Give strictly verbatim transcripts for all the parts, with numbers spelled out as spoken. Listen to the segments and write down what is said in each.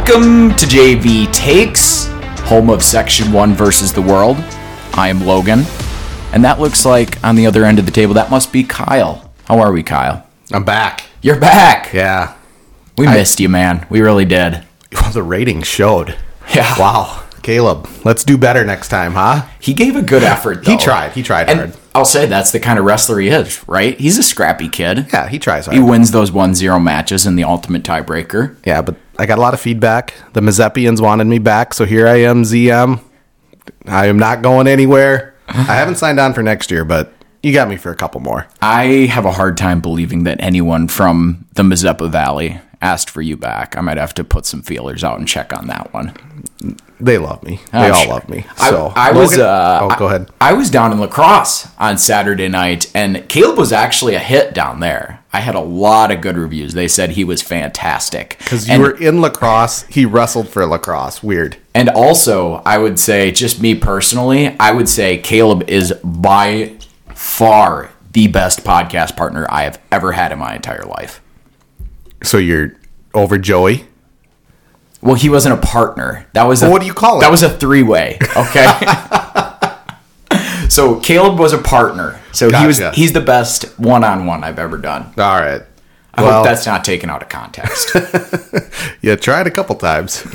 Welcome to J V Takes, home of Section one versus the World. I am Logan, and that looks like on the other end of the table, that must be Kyle. How are we, Kyle? I'm back. You're back. Yeah. We I, missed you, man. We really did. Well, the ratings showed. Yeah. Wow. Caleb, let's do better next time, huh? He gave a good effort, though. He tried. He tried and hard. I'll say that's the kind of wrestler he is, right? He's a scrappy kid. Yeah, he tries hard. He wins those one zero matches in the ultimate tiebreaker. Yeah, but I got a lot of feedback. The Mazeppians wanted me back, so here I am, Z M. I am not going anywhere. I haven't signed on for next year, but you got me for a couple more. I have a hard time believing that anyone from the Mazeppa Valley asked for you back. I might have to put some feelers out and check on that one. They love me. They I'm all sure. love me. So I, I was. Uh, oh, go ahead. I, I was down in La Crosse on Saturday night, and Caleb was actually a hit down there. I had a lot of good reviews. They said he was fantastic. Because you and, were in La Crosse, he wrestled for La Crosse. Weird. And also, I would say, just me personally, I would say Caleb is by far the best podcast partner I have ever had in my entire life. So you're over Joey? Well, he wasn't a partner. That was a, well, what do you call it? That was a three-way, okay? So Caleb was a partner. So gotcha. he was he's the best one-on-one I've ever done. All right. I well, hope that's not taken out of context. Yeah, try it a couple times.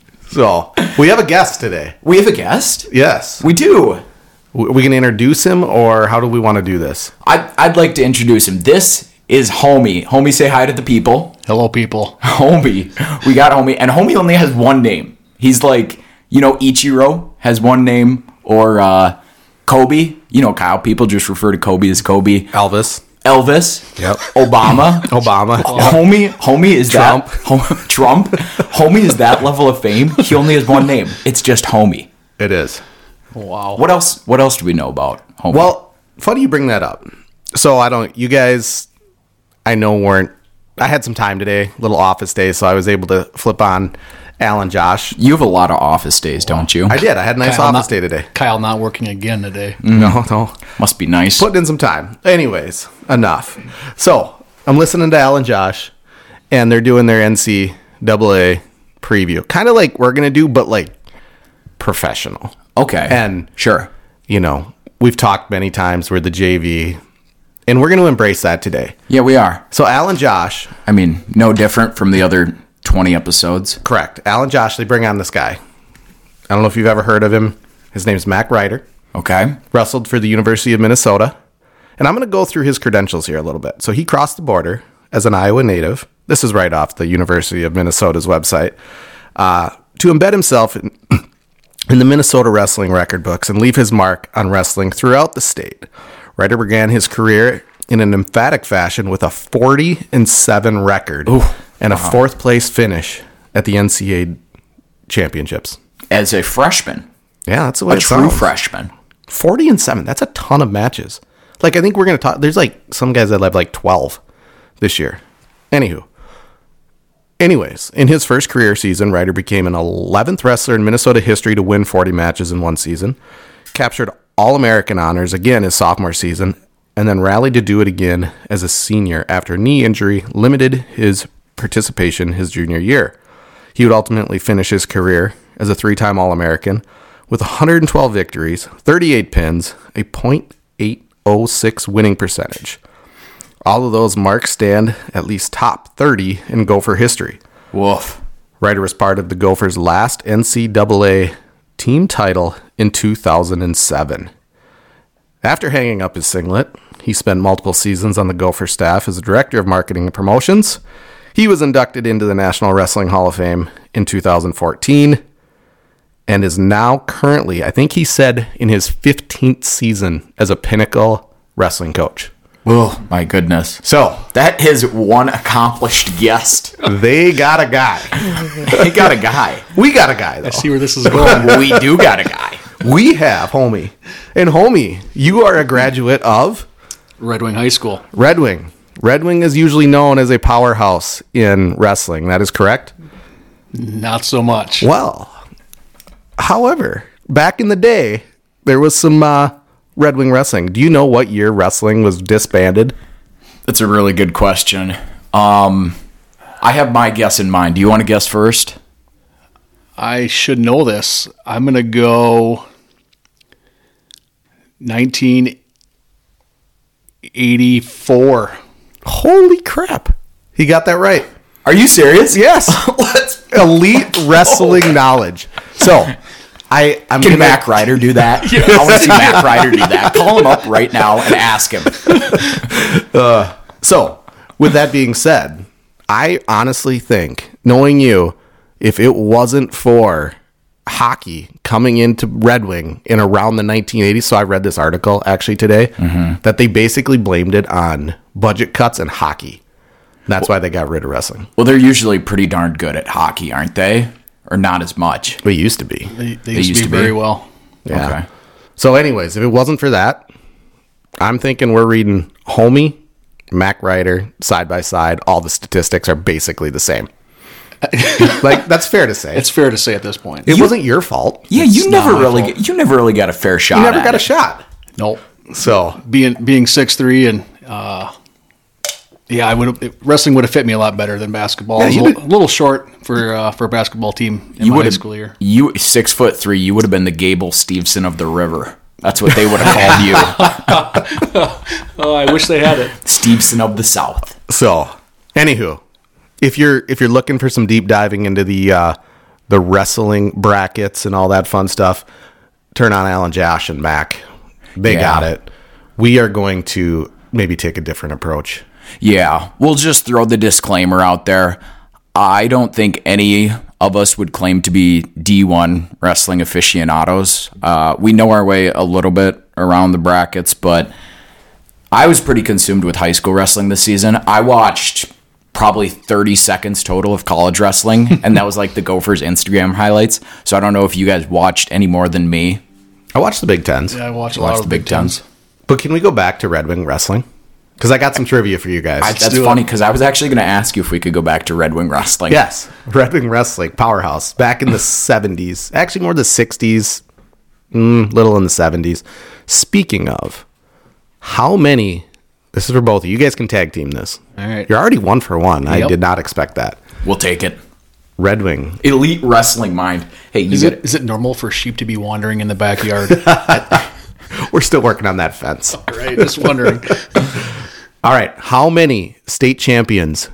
So, we have a guest today. We have a guest? Yes. We do. We can introduce him, or how do we want to do this? I'd, I'd like to introduce him. This is Homie. Homie, say hi to the people. Hello, people. Homie. We got Homie. And Homie only has one name. He's like, you know, Ichiro has one name, or uh, Kobe. You know, Kyle, people just refer to Kobe as Kobe. Elvis. Elvis. Yep. Obama. Obama. Yep. Homie. Homie is Trump. that. Hom- Trump. Homie is that level of fame. He only has one name. It's just Homie. It is. Wow. What else? What else do we know about Homie? Well, funny you bring that up. So I don't. You guys, I know weren't. I had some time today, little office day, so I was able to flip on Alan Josh. You have a lot of office days, don't you? I did. I had a nice Kyle office not, day today. Kyle not working again today. No, no. Must be nice. Putting in some time. Anyways, enough. So I'm listening to Alan Josh, and they're doing their N C double A preview, kind of like we're gonna do, but like professional. Okay. And sure. You know, we've talked many times we're the J V, and we're going to embrace that today. Yeah, we are. So Alan Josh. I mean, no different from the other twenty episodes. Correct. Alan Josh, they bring on this guy. I don't know if you've ever heard of him. His name's Mac Ryder. Okay. Wrestled for the University of Minnesota. And I'm going to go through his credentials here a little bit. So he crossed the border as an Iowa native. This is right off the University of Minnesota's website. Uh, to embed himself in... in the Minnesota wrestling record books and leave his mark on wrestling throughout the state. Ryder began his career in an emphatic fashion with a forty and seven record Ooh, and a wow. fourth place finish at the N C A A championships. As a freshman. Yeah, that's the way A it true sounds. freshman. forty and seven. That's a ton of matches. Like, I think we're going to talk. There's like some guys that have like twelve this year. Anywho. Anyways, in his first career season, Ryder became an eleventh wrestler in Minnesota history to win forty matches in one season, captured All-American honors again his sophomore season, and then rallied to do it again as a senior after a knee injury limited his participation his junior year. He would ultimately finish his career as a three-time All-American with one hundred twelve victories, thirty-eight pins, a point eight oh six winning percentage. All of those marks stand at least top thirty in Gopher history. Woof. Ryder was part of the Gophers' last N C double A team title in two thousand seven. After hanging up his singlet, he spent multiple seasons on the Gopher staff as a director of marketing and promotions. He was inducted into the National Wrestling Hall of Fame in two thousand fourteen and is now currently, I think he said, in his fifteenth season as a Pinnacle wrestling coach. Oh, my goodness. So, that is one accomplished guest. They got a guy. They got a guy. We got a guy, though. I see where this is going. We do got a guy. We have, homie. And, homie, you are a graduate of? Red Wing High School. Red Wing. Red Wing is usually known as a powerhouse in wrestling. That is correct? Not so much. Well, however, back in the day, there was some... Uh, Red Wing Wrestling. Do you know what year wrestling was disbanded? That's a really good question. Um, I have my guess in mind. Do you want to guess first? I should know this. I'm going to go nineteen eighty-four. Holy crap. He got that right. Are you serious? Yes. Let's. Elite wrestling knowledge. So, I, I'm Can gonna- Mac Ryder do that? I want to see Mac Ryder do that. Call him up right now and ask him. So, with that being said, I honestly think, knowing you, if it wasn't for hockey coming into Red Wing in around the nineteen eighties, so I read this article actually today, mm-hmm. that they basically blamed it on budget cuts and hockey. That's why they got rid of wrestling. Well, they're usually pretty darn good at hockey, aren't they? Or not as much. They used to be. They, they, used, to be very well. Yeah. Okay. So, anyways, if it wasn't for that, I'm thinking we're reading Homie, Mac Ryder, side by side. All the statistics are basically the same. Like, that's fair to say. It's fair to say at this point. It wasn't your fault. Yeah, It's you not never my really fault. get, you never really got a fair shot. You never at got a it. shot. Nope. So, Being being six three and uh, yeah, I would wrestling would have fit me a lot better than basketball. Yeah, I was you a, little, did- a little short for uh, for a basketball team in You my would high have school year. You six foot three. You would have been the Gable Stevenson of the river. That's what they would have called you, Oh, I wish they had it. Stevenson of the South. so, anywho, if you're if you're looking for some deep diving into the uh, the wrestling brackets and all that fun stuff, turn on Alan Josh and Mac. They Yeah. got it. We are going to maybe take a different approach. Yeah, we'll just throw the disclaimer out there. I don't think any of us would claim to be D one wrestling aficionados. Uh, we know our way a little bit around the brackets, but I was pretty consumed with high school wrestling this season. I watched probably thirty seconds total of college wrestling, and that was like the Gophers Instagram highlights. So I don't know if you guys watched any more than me. I watched the Big Tens. Yeah, I watched a Watch lot the of Big Big Tens. But can we go back to Red Wing Wrestling? Because I got some trivia for you guys. I, that's do it. funny because I was actually going to ask you if we could go back to Red Wing Wrestling. Yes, Red Wing Wrestling, powerhouse. Back in the seventies. Actually, more the sixties. Mm, little in the seventies. Speaking of, how many... This is for both of you. You guys can tag team this. All right. You're already one for one. I Yep. did not expect that. We'll take it. Red Wing. Elite wrestling mind. Hey, you Is get it is it normal for sheep to be wandering in the backyard? We're still working on that fence. Right, just wondering. All right. How many state champions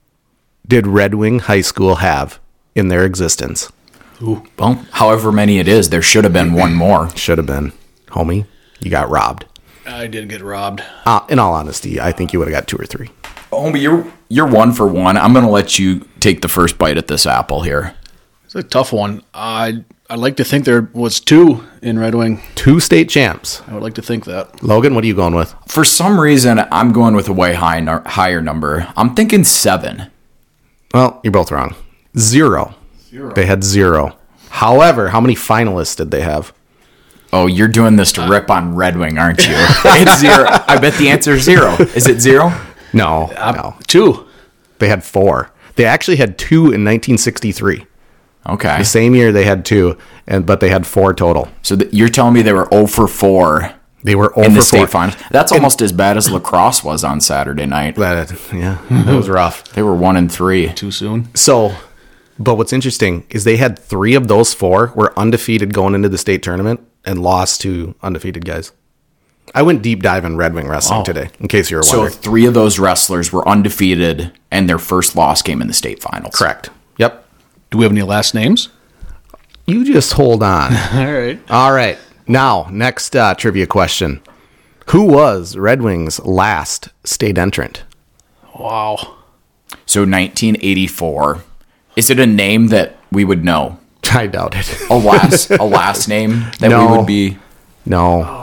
did Red Wing High School have in their existence? Well, however many it is, there should have been one more. Should have been. Homie, you got robbed. I did get robbed. Uh, in all honesty, I think you would have got two or three. Oh, but you're you're one for one. I'm gonna let you take the first bite at this apple here. It's a tough one. I I'd like to think there was two in Red Wing. Two state champs. I would like to think that. Logan, what are you going with? For some reason, I'm going with a way high no- higher number. I'm thinking seven. Well, you're both wrong. Zero. Zero. They had zero. However, how many finalists did they have? Oh, you're doing this to rip on Red Wing, aren't you? It's zero. I bet the answer is zero. Is it zero? No, no. Two. They had four. They actually had two in nineteen sixty-three. Okay. The same year they had two, and but they had four total. So th- you're telling me they were zero for four They were over in the four. state finals? That's almost as bad as lacrosse was on Saturday night. That, yeah, that was rough. They were one and three. Too soon. So, but what's interesting is they had three of those four were undefeated going into the state tournament and lost to undefeated guys. I went deep dive in Red Wing Wrestling Oh. today, in case you were So wondering. three of those wrestlers were undefeated, and their first loss came in the state finals. Correct. Yep. Do we have any last names? You just hold on. All right. All right. Now, next uh, trivia question. Who was Red Wing's last state entrant? Wow. So nineteen eighty-four. Is it a name that we would know? I doubt it. A last a last name that No. we would be? No.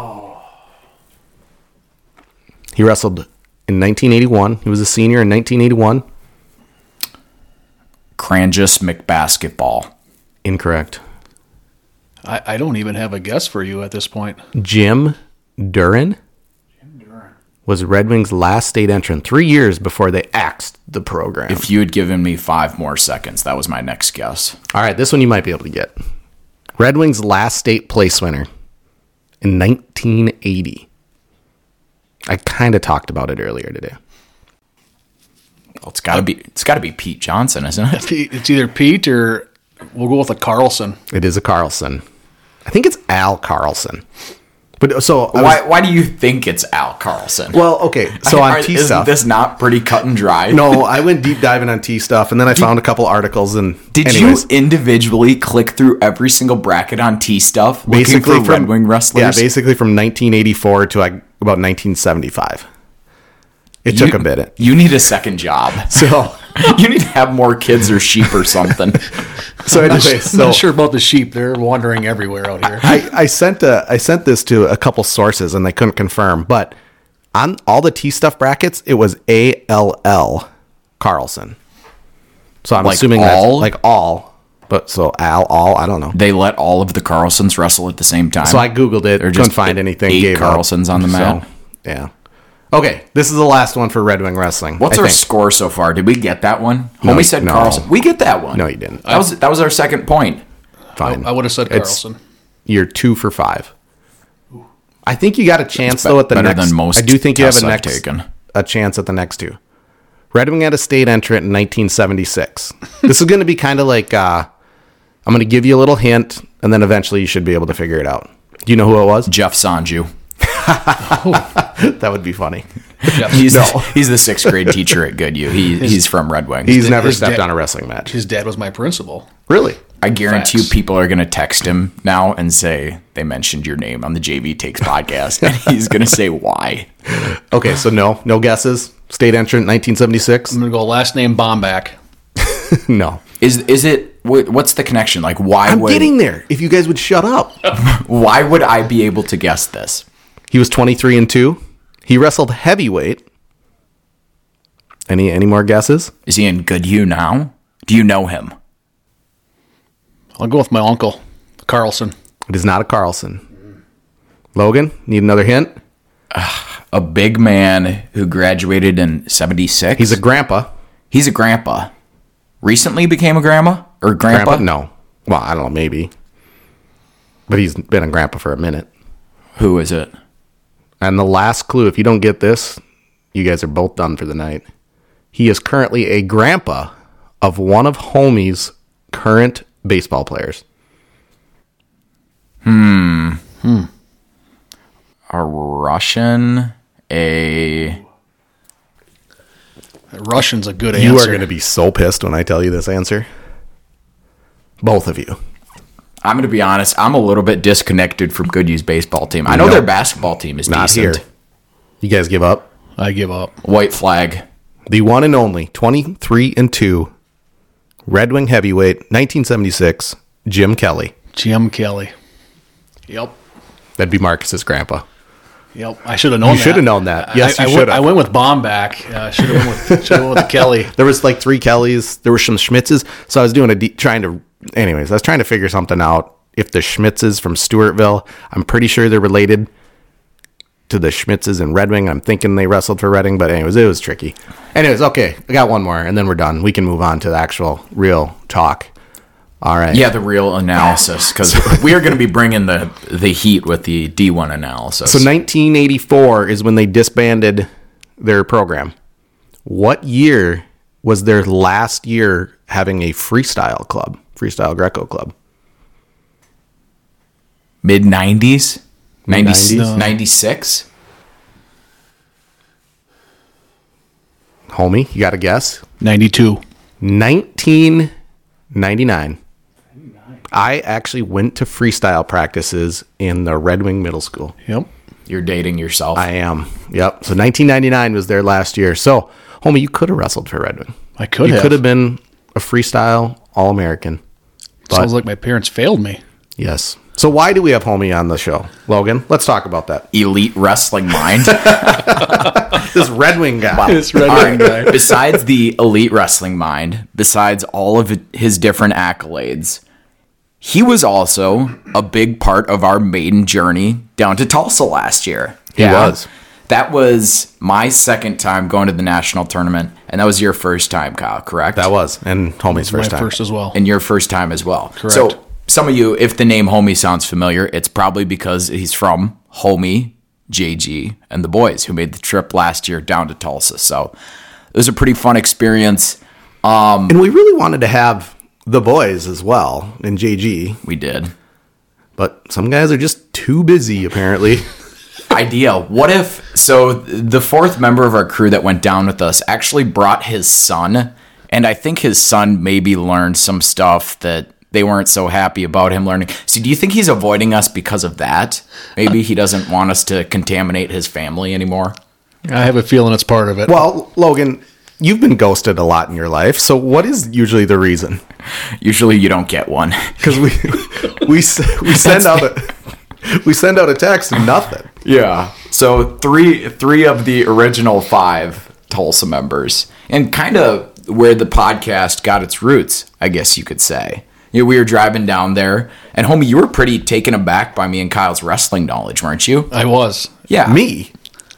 He wrestled in nineteen eighty-one. He was a senior in nineteen eighty-one. Cranjus McBasketball. Incorrect. I, I don't even have a guess for you at this point. Jim Duran was Red Wing's last state entrant three years before they axed the program. If you had given me five more seconds, that was my next guess. All right, this one you might be able to get. Red Wing's last state place winner in nineteen eighty. I kind of talked about it earlier today. Well, it's gotta be it's gotta be Pete Johnson, isn't it? Pete- It's either Pete or We'll go with a Carlson. It is a Carlson. I think it's Al Carlson. But so I Why? was- Why do you think it's Al Carlson? well, okay. So Are- on T isn't stuff. this not pretty cut and dry? No, I went deep diving on T stuff, and then I found a couple articles. And Did anyways, you individually click through every single bracket on T stuff looking basically for from Red Wing wrestlers? Yeah, basically from nineteen eighty-four to like about nineteen seventy-five. It took You- a bit. You need a second job. So You need to have more kids or sheep or something. so I'm anyway, not so sure about the sheep. They're wandering everywhere out here. I, I sent a I sent this to a couple sources and they couldn't confirm, but on all the T stuff brackets, it was A L L Carlson. So I'm Like assuming all? that's like all, but so Al all I don't know. They let all of the Carlsons wrestle at the same time. So I googled it, Or couldn't just find anything. eight gave up. Carlsons on the mat? So, yeah. Okay, this is the last one for Red Wing Wrestling. What's I our think. score so far? Did we get that one? No, Homie said no. Carlson. We get that one. No, you didn't. That was that was our second point. Fine. I would have said It's- Carlson. You're two for five. I think you got a chance be- though at the better next. than most I do think you have a tests I've next taken. a chance at the next two. Red Wing had a state entrant in nineteen seventy-six. This is going to be kind of like uh, I'm going to give you a little hint, and then eventually you should be able to figure it out. Do you know who it was? Jeff Sanju. That would be funny. He's the, he's the sixth grade teacher at Goodhue. He he's from Red Wing. He's never his stepped dad- on a wrestling match. His dad was my principal. Really? I guarantee you Facts. people are going to text him now and say they mentioned your name on the J V Takes podcast. And he's going to say why. Okay, so no, no guesses. State entrant, nineteen seventy-six. I'm gonna go last name Bomback. No. Is is it wh- what's the connection? Like why I'm would getting there. If you guys would shut up. why would I be able to guess this? He was twenty-three and two. He wrestled heavyweight. Any any more guesses? Is he in Goodhue now? Do you know him? I'll go with my uncle, Carlson. It is not a Carlson. Logan, need another hint? A big man who graduated in seventy-six. He's a grandpa. He's a grandpa. Recently became a grandma or grandpa? Grandpa? No. Well, I don't know, maybe. But he's been a grandpa for a minute. Who is it? And the last clue, if you don't get this, you guys are both done for the night. He is currently a grandpa of one of Homie's current baseball players. A Russian? A Russian's a good You answer. are going to be so pissed when I tell you this answer. Both of you. I'm going to be honest. I'm a little bit disconnected from Goodhue's baseball team. I know No. their basketball team is Not decent. here. You guys give up? I give up. White flag. The one and only twenty-three and two Red Wing heavyweight nineteen seventy-six Jim Kelly. Jim Kelly. Yep. That'd be Marcus's grandpa. Yep. I should have known You that. should have known that. Yes, I, you I should went, have. I went with Bomback. Uh, should have went with, should have went with Kelly. There was like three Kellys. There were some Schmitzes. So I was doing a deep, trying to, anyways, I was trying to figure something out. If the Schmitzes from Stewartville, I'm pretty sure they're related to the Schmitzes in Red Wing. I'm thinking they wrestled for Red Wing, but anyways, it was tricky. Anyways, okay, I got one more, and then we're done. We can move on to the actual real talk. All right. Yeah, the real analysis, because we are going to be bringing the the heat with the D one analysis. So nineteen eighty-four is when they disbanded their program. What year was their last year having a freestyle club, freestyle Greco club? Mid nineties, Mid-nineties? ninety-six. Homie, you got a guess? ninety-two. nineteen ninety-nine. I actually went to freestyle practices in the Red Wing Middle School. Yep. You're dating yourself. I am. Yep. So nineteen ninety-nine was their last year. So, homie, you could have wrestled for Red Wing. I could You have. could have been a freestyle All-American. But Sounds like my parents failed me. yes. So why do we have homie on the show, Logan? Let's talk about that. Elite wrestling mind. This Red Wing guy. This Red All Wing right. guy. Besides the elite wrestling mind, besides all of his different accolades, he was also a big part of our maiden journey down to Tulsa last year. He was. That was my second time going to the national tournament, and that was your first time, Kyle, correct? That was. And homie's My first time. first as well. And your first time as well. Correct. So some of you, if the name Homie sounds familiar, it's probably because he's from Homie, J G, and the boys who made the trip last year down to Tulsa. So it was a pretty fun experience. And we really wanted to have the boys as well, and J G. We did. But some guys are just too busy, apparently. Idea. What if, so the fourth member of our crew that went down with us actually brought his son, and I think his son maybe learned some stuff that they weren't so happy about him learning. So do you think he's avoiding us because of that? Maybe he doesn't want us to contaminate his family anymore? I have a feeling it's part of it. Well, Logan, you've been ghosted a lot in your life, so what is usually the reason? Usually you don't get one. Because we we s- we send out a we send out a text and nothing. Yeah. So three three of the original five Tulsa members, and kind of where the podcast got its roots, I guess you could say. You know, we were driving down there, and homie, you were pretty taken aback by me and Kyle's wrestling knowledge, weren't you? I was. Yeah. Me?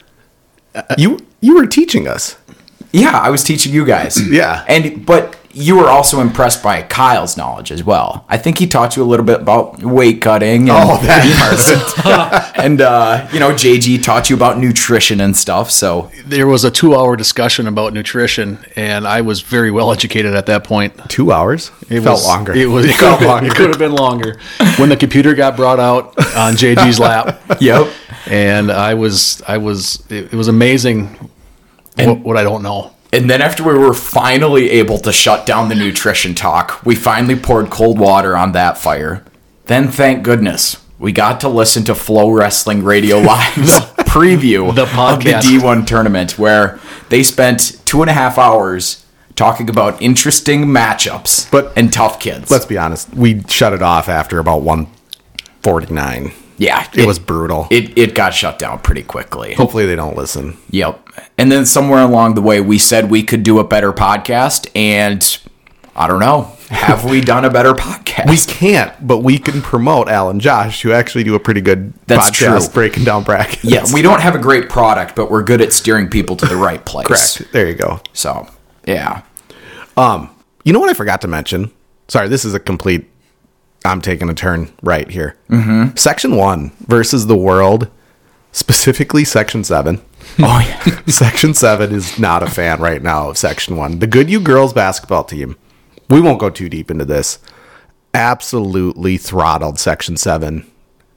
You you were teaching us. Yeah, I was teaching you guys. Yeah. And but you were also impressed by Kyle's knowledge as well. I think he taught you a little bit about weight cutting. And, Oh, that part. and uh, you know, J G taught you about nutrition and stuff. So There was a two-hour discussion about nutrition, and I was very well educated at that point. Two hours? It felt was, longer. It was. It could, have been, it could have been longer. When the computer got brought out on J G's lap, yep. and I was, I was. It, it was amazing. What, what I don't know. And then after we were finally able to shut down the nutrition talk, we finally poured cold water on that fire. Then, thank goodness, we got to listen to Flow Wrestling Radio Live's preview the of the podcast. D one tournament, where they spent two and a half hours talking about interesting matchups But- and tough kids. Let's be honest. We shut it off after about one forty-nine. yeah, It, was brutal. It, it got shut down pretty quickly. Hopefully they don't listen. Yep. And then somewhere along the way, we said we could do a better podcast, and I don't know. Have we done a better podcast? We can't, but we can promote Al and Josh, who actually do a pretty good That's podcast true. breaking down brackets. Yeah, we don't have a great product, but we're good at steering people to the right place. Correct. There you go. So, yeah. Um, you know what I forgot to mention? Sorry, this is a complete. I'm taking a turn right here. Mm-hmm. Section one versus the world, specifically Section seven. Oh, yeah. Section seven is not a fan right now of Section one. The Good U girls basketball team, we won't go too deep into this, absolutely throttled Section seven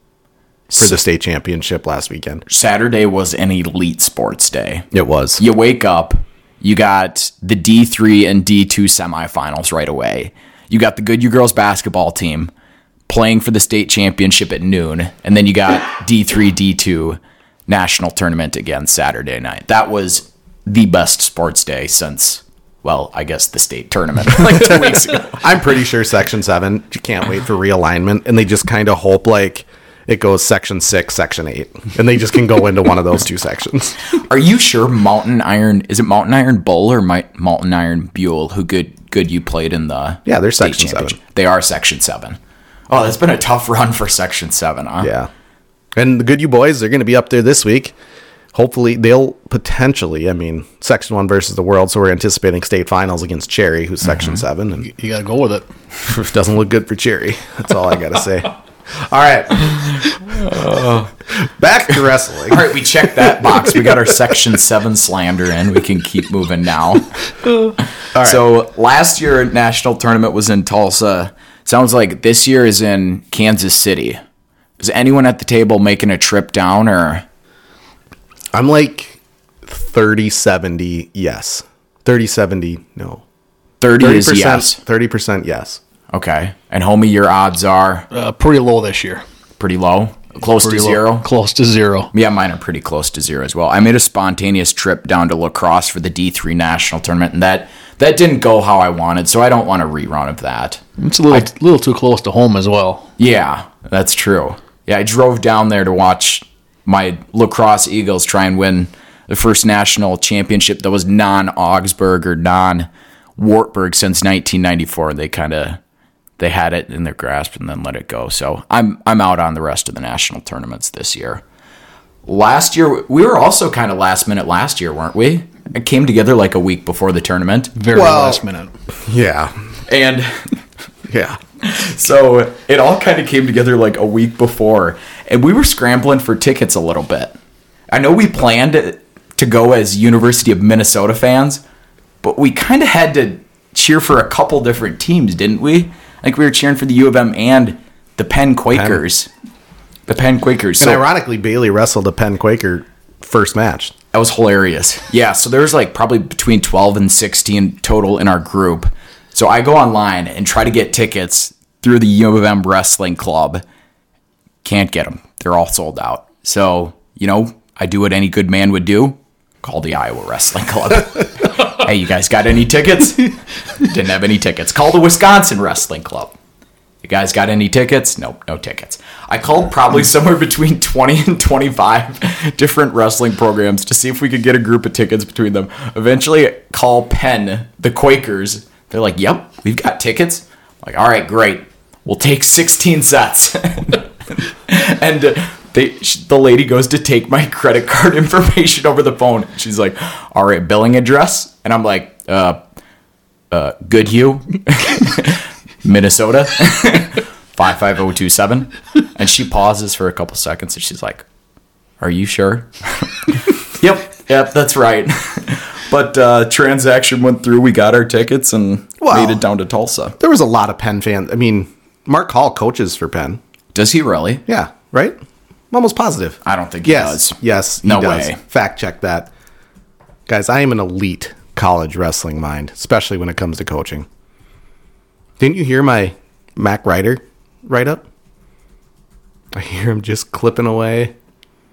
for the state championship last weekend. Saturday was an elite sports day. It was. You wake up, you got the D three and D two semifinals right away. You got the Good U girls basketball team playing for the state championship at noon, and then you got D three, D two national tournament again Saturday night. That was the best sports day since, well, I guess the state tournament like two weeks ago. I'm pretty sure Section seven can't wait for realignment, and they just kind of hope like it goes Section six, Section eight, and they just can go into one of those two sections. Are you sure Mountain Iron, is it Mountain Iron Bull or Mi- Mountain Iron Buell who good good you played in the Yeah, they're state Section seven. championship? They are Section seven. Oh, that's been a tough run for Section seven, huh? Yeah. And the Good U boys, they're going to be up there this week. Hopefully, they'll potentially, I mean, Section one versus the world, so we're anticipating state finals against Cherry, who's Section seven, and You got to go with it. it doesn't look good for Cherry. That's all I got to say. All right. Back to wrestling. All right, we checked that box. We got our Section seven slander in. We can keep moving now. All right. So last year, national tournament was in Tulsa. Sounds like this year is in Kansas City. Is anyone at the table making a trip down, or? I'm like thirty seventy yes. thirty seventy no. thirty thirty is percent yes. thirty percent yes. Okay. And homie, your odds are Uh, pretty low this year. pretty low? Close Pretty to low. zero? Close to zero. Yeah, mine are pretty close to zero as well. I made a spontaneous trip down to La Crosse for the D three national tournament, and that, that didn't go how I wanted, so I don't want a rerun of that. It's a little, little too close to home as well. Yeah, that's true. Yeah, I drove down there to watch my La Crosse Eagles try and win the first national championship that was non-Augsburg or non-Wartburg since nineteen ninety-four. They kind of they had it in their grasp and then let it go. So I'm I'm out on the rest of the national tournaments this year. Last year, we were also kind of last minute last year, weren't we? It came together like a week before the tournament. Very Well- last minute. Yeah. And Yeah. so it all kind of came together like a week before, and we were scrambling for tickets a little bit. I know we planned to go as University of Minnesota fans, but we kind of had to cheer for a couple different teams, didn't we? Like we were cheering for the U of M and the Penn Quakers. Penn. The Penn Quakers. And so, ironically, Bailey wrestled a Penn Quaker first match. That was hilarious. Yeah, so there's like probably between twelve and sixteen total in our group. So I go online and try to get tickets through the U of M Wrestling Club. Can't get them. They're all sold out. So, you know, I do what any good man would do. Call the Iowa Wrestling Club. Hey, you guys got any tickets? Didn't have any tickets. Call the Wisconsin Wrestling Club. You guys got any tickets? Nope, no tickets. I called probably somewhere between twenty and twenty-five different wrestling programs to see if we could get a group of tickets between them. Eventually, call Penn, the Quakers. They're like, yep, we've got tickets. I'm like, all right, great. We'll take sixteen sets. And uh, they, the lady goes to take my credit card information over the phone. She's like, all right, billing address. And I'm like, uh, uh, Goodhue, Minnesota, five five zero two seven. And she pauses for a couple seconds and she's like, are you sure? Yep, yep, that's right. But uh, transaction went through. We got our tickets and well, made it down to Tulsa. There was a lot of Penn fans. I mean, Mark Hall coaches for Penn. Does he really? Yeah, right? I'm almost positive. I don't think he yes, does. Yes, he no does. way. Fact check that. Guys, I am an elite college wrestling mind, especially when it comes to coaching. Didn't you hear my Mac Ryder write-up? I hear him just clipping away. You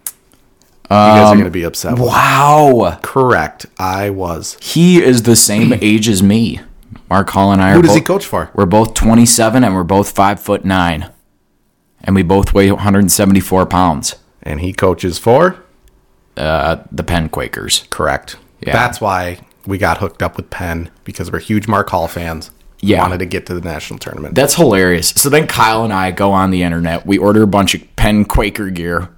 guys are going to be upset with me. Wow. Correct. I was. He is the same age as me. Mark Hall and I are Who does both, he coach for? We're both twenty-seven and we're both five foot nine. And we both weigh one hundred seventy-four pounds. And he coaches for? Uh, the Penn Quakers. Correct. Yeah. That's why we got hooked up with Penn, because we're huge Mark Hall fans. Yeah. Wanted to get to the national tournament. That's hilarious. So then Kyle and I go on the internet. We order a bunch of Penn Quaker gear.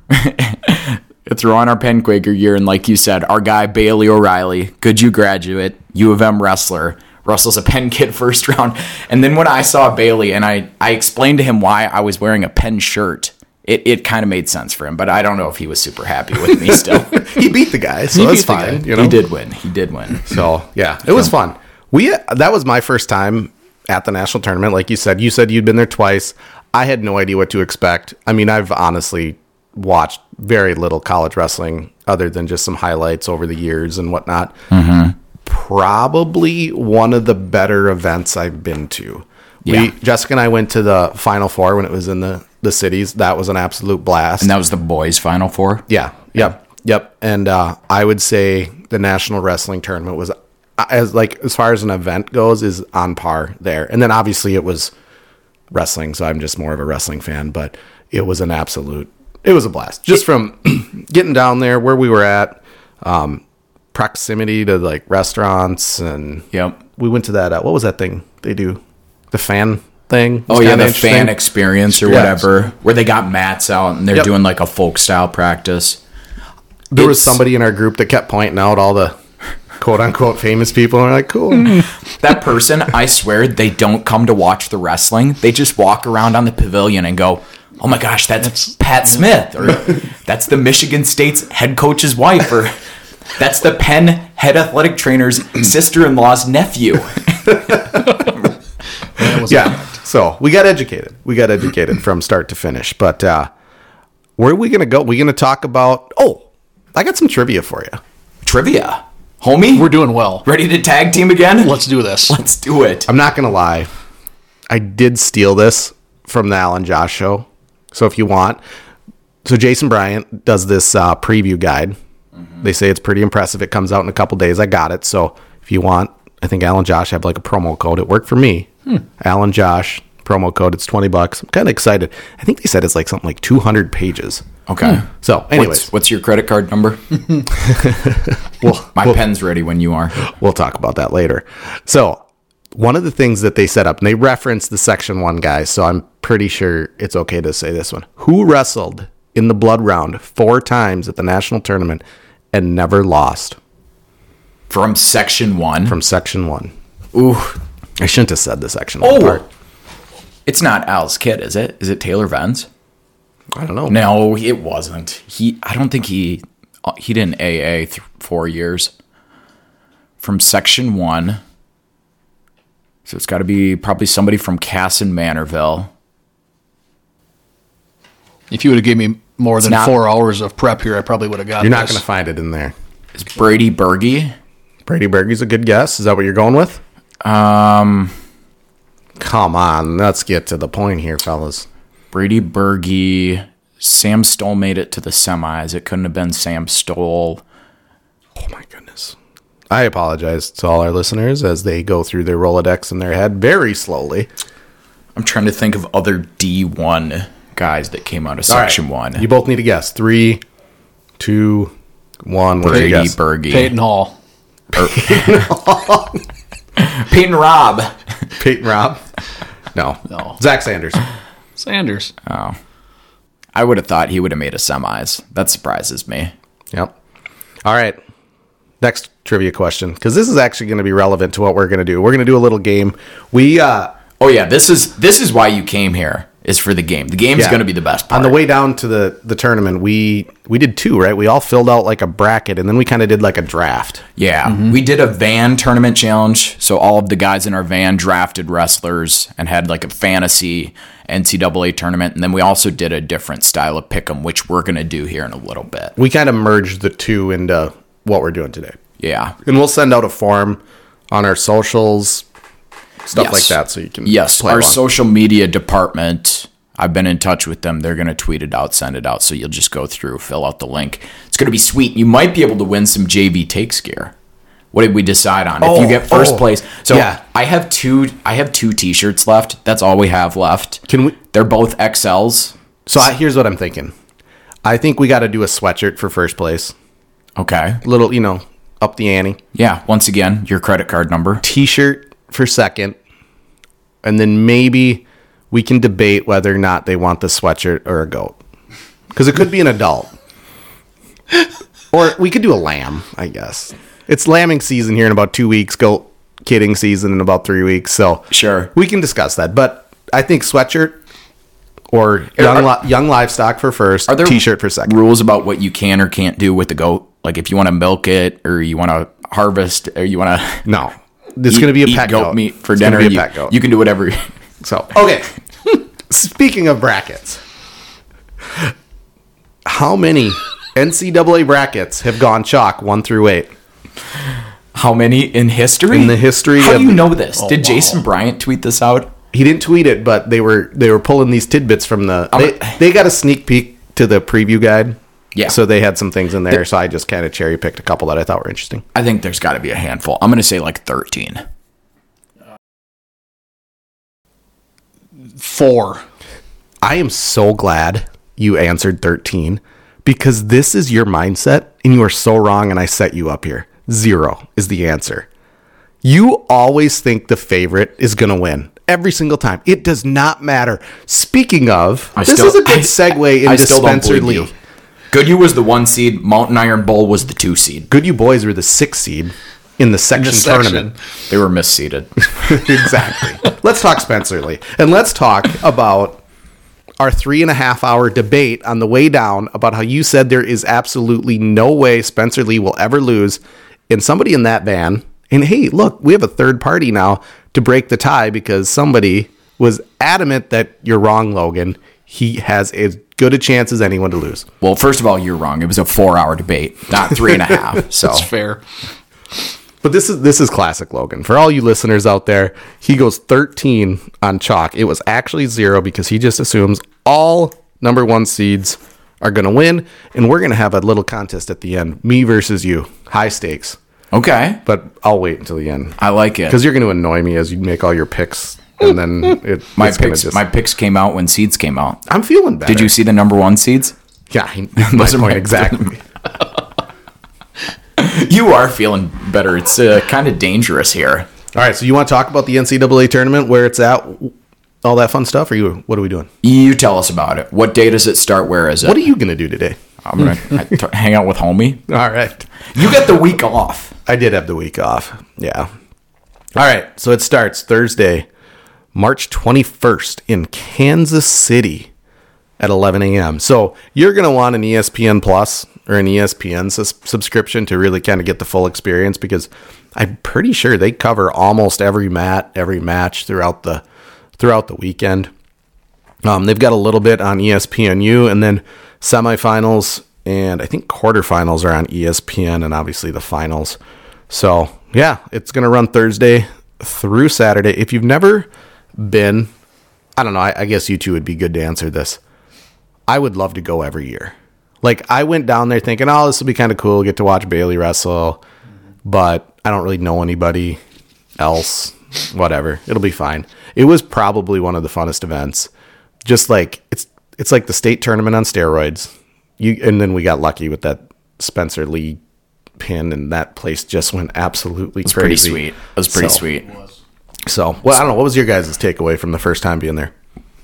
Throw on our Penn Quaker gear. And like you said, our guy Bailey O'Reilly, Goodhue graduate, U of M wrestler, wrestles a Penn kid first round. And then when I saw Bailey and I, I explained to him why I was wearing a Penn shirt, it, it kind of made sense for him. But I don't know if he was super happy with me still. He beat the guy, so He that's beat the fine. guy. You know? He did win. He did win. So, yeah, it was fun. We That was my first time at the national tournament. Like you said, you said you'd been there twice. I had no idea what to expect. I mean, I've honestly watched very little college wrestling other than just some highlights over the years and whatnot. Mm-hmm. Probably one of the better events I've been to. Yeah. We, Jessica and I went to the Final Four when it was in the, the cities. That was an absolute blast. And that was the boys' Final Four? Yeah. Yep. Yep. And uh, I would say the National Wrestling Tournament was, as like as far as an event goes, is on par there. And then obviously it was wrestling, so I'm just more of a wrestling fan. But it was an absolute, it was a blast. Just from getting down there, where we were at, um, proximity to like restaurants, and Yep. we went to that. Uh, what was that thing they do? The fan thing. Oh, yeah, kinda the interesting. fan experience or Yeah. whatever, where they got mats out and they're Yep. doing like a folk style practice. There was It's- somebody in our group that kept pointing out all the quote unquote famous people, and we're like, cool. That person, I swear, they don't come to watch the wrestling. They just walk around on the pavilion and go, oh my gosh, that's, Pat Smith, or that's the Michigan State's head coach's wife, or that's the Penn head athletic trainer's sister-in-law's nephew. Yeah. So we got educated. We got educated from start to finish. But uh, where are we going to go? We're going to talk about, oh, I got some trivia for you. Trivia. Homie, We're doing well. ready to tag team again? Let's do this. Let's do it. I'm not going to lie. I did steal this from the Alan Josh show. So if you want. So Jason Bryant does this uh, preview guide. Mm-hmm. They say it's pretty impressive. It comes out in a couple days. I got it. So if you want, I think Alan Josh have like a promo code. It worked for me. Hmm. Alan Josh promo code. It's twenty bucks. I'm kind of excited. I think they said it's like something like two hundred pages. Okay. So anyways, What's, what's your credit card number? we'll, My we'll, pen's ready when you are. we'll talk about that later. So one of the things that they set up, and they reference the section one guys, so I'm pretty sure it's okay to say this one. Who wrestled in the blood round four times at the national tournament and never lost? From section one. From section one. Ooh. I shouldn't have said the section one Oh. part. It's not Al's kid, is it? Is it Taylor Venz? I don't know. No, it wasn't. He, I don't think he, he did an A A th- four years. From section one. So it's got to be probably somebody from Casson Manorville. If you would have given me more than not- four hours of prep here, I probably would have got You're not this. going to find it in there. Is Brady Berge? Brady Berge's a good guess. Is that what you're going with? Um, Come on, let's get to the point here, fellas. Brady Berge. Sam Stoll made it to the semis. It couldn't have been Sam Stoll. Oh my goodness. I apologize to all our listeners as they go through their Rolodex in their head very slowly. I'm trying to think of other D one guys that came out of Section All right. one. You both need to guess. Three, two, one. What do you Brady guess? Berge. Peyton Hall. Peyton Robb. Peyton Robb? No. No. Zach Sanders. Sanders. I would have thought he would have made a semis. That surprises me. Yep. All right. Next trivia question, because this is actually going to be relevant to what we're going to do. We're going to do a little game. We, uh, Oh yeah, this is this is why you came here, is for the game. The game's yeah. going to be the best part. On the way down to the, the tournament, we we did two, right? We all filled out like a bracket, and then we kind of did like a draft. Yeah, we did a van tournament challenge. So all of the guys in our van drafted wrestlers and had like a fantasy N C double A tournament. And then we also did a different style of pick'em, which we're going to do here in a little bit. We kind of merged the two into what we're doing today. Yeah. And we'll send out a form on our socials, stuff Yes. like that, so you can Yes, play our along. social media department, I've been in touch with them. They're going to tweet it out, send it out. So you'll just go through, fill out the link. It's going to be sweet. You might be able to win some J V Takes gear. What did we decide on? if you Oh, get first oh. place. So Yeah. I have two I have two t-shirts left. That's all we have left. Can we? They're both X Ls. So I, here's what I'm thinking. I think we got to do a sweatshirt for first place. Okay. Little, you know, up the ante. Yeah, once again, your credit card number. T-shirt for second, and then maybe we can debate whether or not they want the sweatshirt or a goat, because it could be an adult, or we could do a lamb. I guess it's lambing season here in about two weeks. Goat kidding season in about three weeks. So Sure. we can discuss that. But I think sweatshirt or young li- young livestock for first. Are there T-shirt for second. rules about what you can or can't do with the goat? Like if you want to milk it or you want to harvest or you want to No, it's going to be a eat pet goat, goat meat for It's gonna dinner, Be a you, pet goat. you can do whatever. you- So, okay. Speaking of brackets, how many N C double A brackets have gone chalk one through eight? How many in history? In the history How of- do you know this? Oh, Did wow. Jason Bryant tweet this out? He didn't tweet it, but they were they were pulling these tidbits from the. They, they got a sneak peek to the preview guide. Yeah. So they had some things in there. So I just kind of cherry picked a couple that I thought were interesting. I think there's got to be a handful. I'm going to say like thirteen. Four. I am so glad you answered thirteen, because this is your mindset and you are so wrong, and I set you up here. Zero is the answer. You always think the favorite is going to win every single time. It does not matter. Speaking of, I this still- is a good I- segue I into still don't Spencer believe Lee. you. Goodyear was the one seed. Mountain Iron Bowl was the two seed. Good You Boys were the sixth seed in the section The tournament. section. They were misseeded. Exactly. Let's talk Spencer Lee. And let's talk about our three and a half hour debate on the way down about how you said there is absolutely no way Spencer Lee will ever lose. And somebody in that van, and hey, look, we have a third party now to break the tie, because somebody was adamant that you're wrong, Logan. He has as good a chance as anyone to lose. Well, first of all, you're wrong. It was a four-hour debate, not three and a half. So That's fair. But this is this is classic Logan. For all you listeners out there, he goes thirteen on chalk. It was actually zero, because he just assumes all number one seeds are going to win, and we're going to have a little contest at the end. Me versus you. High stakes. okay, But I'll wait until the end, I like it. because you're going to annoy me as you make all your picks, and then it, My it's gonna picks, just, my picks came out when seeds came out. I'm feeling better. Did you see the number one seeds? Yeah, I- my Those are point my- exactly. You are feeling better. It's uh, kind of dangerous here. All right, so you want to talk about the N C double A tournament, where it's at, all that fun stuff, or you? What are we doing? You tell us about it. What day does it start? Where is it? What are you going to do today? I'm gonna t- hang out with homie. All right. You get the week off. I did have the week off. Yeah. All right. So it starts Thursday, March twenty-first in Kansas City. at eleven a.m. So you're going to want an E S P N Plus or an E S P N sus- subscription to really kind of get the full experience, because I'm pretty sure they cover almost every mat, every match throughout the throughout the weekend. Um, they've got a little bit on E S P N U, and then semifinals and I think quarterfinals are on E S P N, and obviously the finals. So yeah, it's going to run Thursday through Saturday. If you've never been, I don't know, I, I guess you two would be good to answer this. I would love to go every year. Like, I went down there thinking, oh, this will be kind of cool, get to watch Bailey wrestle, but I don't really know anybody else. Whatever, it'll be fine. It was probably one of the funnest events. Just like it's it's like the state tournament on steroids. You and then we got lucky with that Spencer Lee pin, and that place just went absolutely It's crazy. pretty sweet. It was pretty So- sweet. So, well, I don't know. What was your guys' takeaway from the first time being there?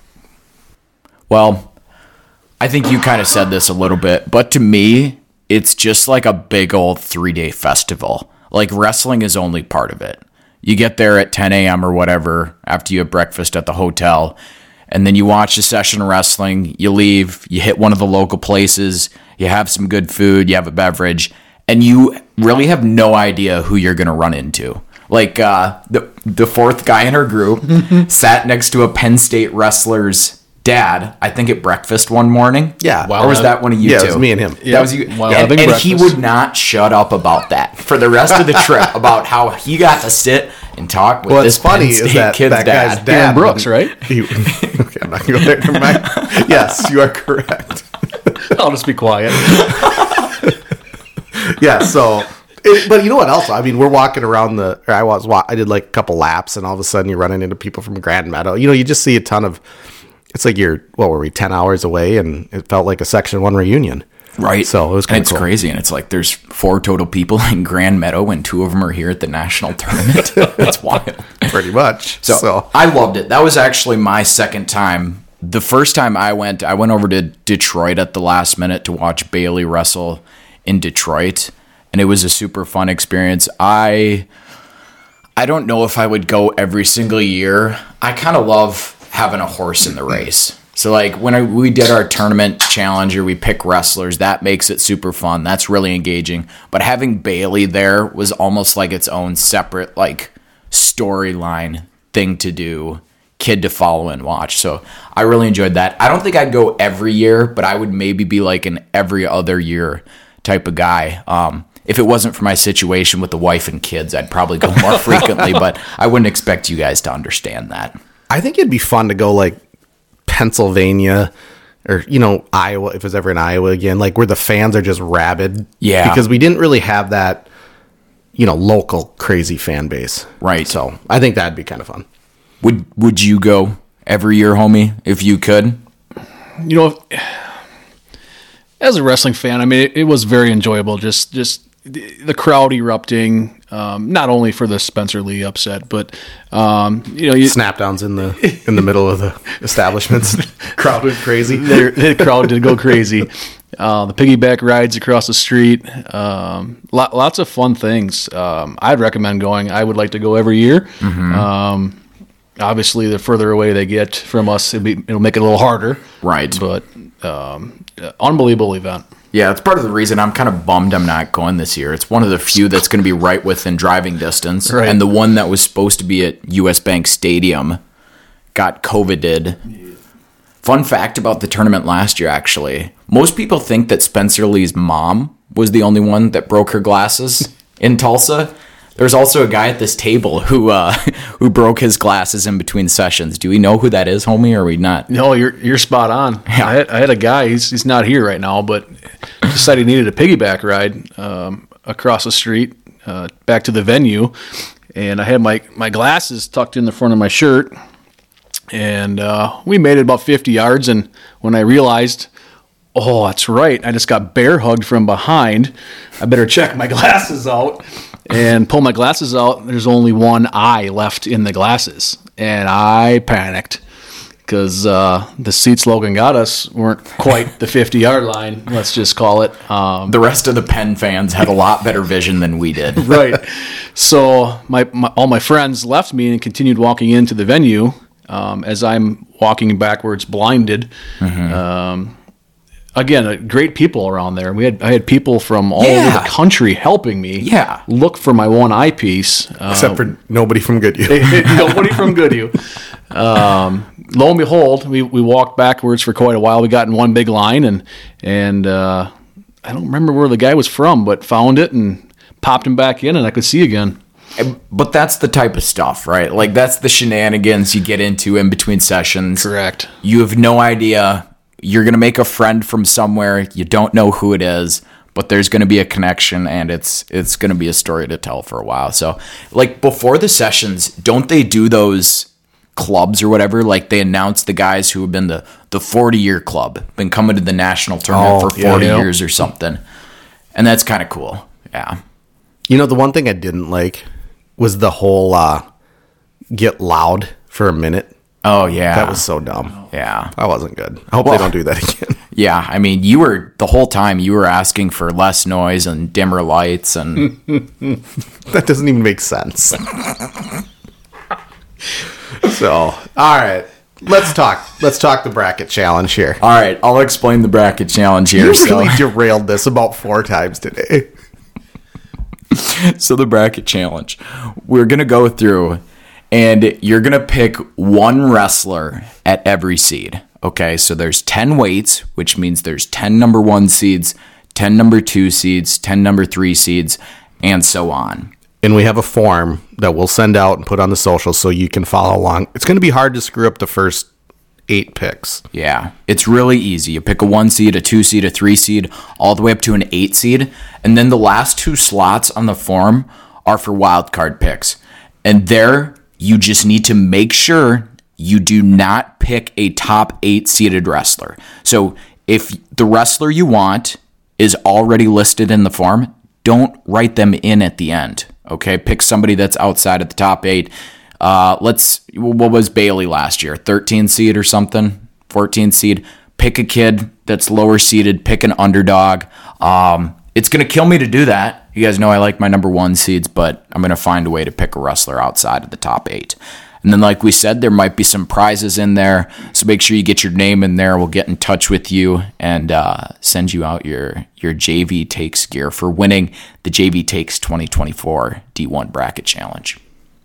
Well, I think you kind of said this a little bit, but to me, it's just like a big old three-day festival. Like, wrestling is only part of it. You get there at ten a.m. or whatever after you have breakfast at the hotel, and then you watch a session of wrestling, you leave, you hit one of the local places, you have some good food, you have a beverage, and you really have no idea who you're going to run into. Like, uh, the, the fourth guy in our group sat next to a Penn State wrestler's dad, I think at breakfast one morning. Yeah. Or was that one of you Yeah, two? it was me and him. That Yeah. was you. While and having and he breakfast. would not shut up about that for the rest of the trip, about how he got to sit and talk with What's this funny Penn is State that kid's that dad. guy's dad, Aaron Brooks, wouldn't- right? He, okay, I'm not going to go there. Never mind. Yes, you are correct. I'll just be quiet. Yeah, so, it, but you know what else? I mean, we're walking around the, or I was, wa- I did like a couple laps, and all of a sudden you're running into people from Grand Meadow. You know, you just see a ton of, it's like you're, what were we, ten hours away, and it felt like a Section one reunion. Right. So it was And kind of it's cool. crazy. And it's like there's four total people in Grand Meadow, and two of them are here at the national tournament. It's wild. Pretty much. So, So, I loved it. That was actually my second time. The first time I went, I went over to Detroit at the last minute to watch Bailey wrestle in Detroit, and it was a super fun experience. I I don't know if I would go every single year. I kind of love having a horse in the race. So like when I, we did our tournament challenge, or we pick wrestlers, that makes it super fun. That's really engaging. But having Bailey there was almost like its own separate like storyline thing to do, kid to follow and watch. So I really enjoyed that. I don't think I'd go every year, but I would maybe be like an every other year type of guy. Um, if it wasn't for my situation with the wife and kids, I'd probably go more frequently, but I wouldn't expect you guys to understand that. I think it'd be fun to go like Pennsylvania, or, you know, Iowa, if it was ever in Iowa again, like where the fans are just rabid. Yeah. Because we didn't really have that, you know, local crazy fan base. Right. So I think that'd be kind of fun. Would Would you go every year, homie, if you could? You know, as a wrestling fan, I mean, it, it was very enjoyable. Just, just the, the crowd erupting, um, not only for the Spencer Lee upset, but um, you know, you, Snap downs in the in the middle of the establishments. Crowd went crazy. the, the crowd did go crazy. Uh, the piggyback rides across the street, um, lot, lots of fun things. Um, I'd recommend going. I would like to go every year. Mm-hmm. Um, obviously, the further away they get from us, it'll, be, it'll make it a little harder. Right. But um, uh, unbelievable event. Yeah, it's part of the reason I'm kind of bummed I'm not going this year. It's one of the few that's going to be right within driving distance. Right. And the one that was supposed to be at U S Bank Stadium got COVIDed. Fun fact about the tournament last year, actually. Most people think that Spencer Lee's mom was the only one that broke her glasses in Tulsa. There's also a guy at this table who uh, who broke his glasses in between sessions. Do we know who that is, homie, or are we not? No, you're you're spot on. Yeah. I, had, I had a guy. He's he's not here right now, but decided he needed a piggyback ride um, across the street uh, back to the venue, and I had my my glasses tucked in the front of my shirt, and uh, we made it about fifty yards, and when I realized, oh, that's right, I just got bear hugged from behind. I better check my glasses out. And pull my glasses out. There's only one eye left in the glasses, and I panicked because uh, the seats Logan got us weren't quite the fifty-yard line. Let's just call it. Um, The rest of the Penn fans had a lot better vision than we did. right. So my, my all my friends left me and continued walking into the venue. um, as I'm walking backwards, blinded. Mm-hmm. Um, again, uh, great people around there. We had I had people from all Yeah. over the country helping me. Yeah. look for my one eyepiece. Uh, Except for nobody from Goodyear. nobody from Goodhue. Um, lo and behold, we, we walked backwards for quite a while. We got in one big line, and and uh, I don't remember where the guy was from, but found it and popped him back in, and I could see again. But that's the type of stuff, right? Like, that's the shenanigans you get into in between sessions. Correct. You have no idea. You're going to make a friend from somewhere. You don't know who it is, but there's going to be a connection, and it's it's going to be a story to tell for a while. So, like, before the sessions, don't they do those clubs or whatever? Like, they announce the guys who have been the the forty-year club, been coming to the national tournament Oh, for yeah, forty yeah. years or something. And that's kind of cool. Yeah. You know, the one thing I didn't like was the whole uh, get loud for a minute. Oh, yeah. That was so dumb. Yeah. That wasn't good. I hope Well- they don't do that again. Yeah, I mean, you were the whole time you were asking for less noise and dimmer lights, and That doesn't even make sense. So, all right. Let's talk. Let's talk the bracket challenge here. all right, I'll explain the bracket challenge here. You So, really derailed this about four times today. so the bracket challenge, we're gonna go through, and you're gonna pick one wrestler at every seed. Okay, so there's ten weights, which means there's ten number one seeds, ten number two seeds, ten number three seeds, and so on. And we have a form that we'll send out and put on the socials so you can follow along. It's going to be hard to screw up the first eight picks. Yeah, it's really easy. You pick a one seed, a two seed, a three seed, all the way up to an eight seed. And then the last two slots on the form are for wild card picks. And there, you just need to make sure you do not pick a top eight seeded wrestler. So if the wrestler you want is already listed in the form, don't write them in at the end. Okay, pick somebody that's outside of the top eight. Uh, let's, what was Bailey last year? thirteen seed or something? fourteen seed. Pick a kid that's lower seeded. Pick an underdog. Um, it's going to kill me to do that. You guys know I like my number one seeds, but I'm going to find a way to pick a wrestler outside of the top eight. And then, like we said, there might be some prizes in there. So make sure you get your name in there. We'll get in touch with you and uh, send you out your, your J V Takes gear for winning the J V Takes twenty twenty-four D one Bracket Challenge.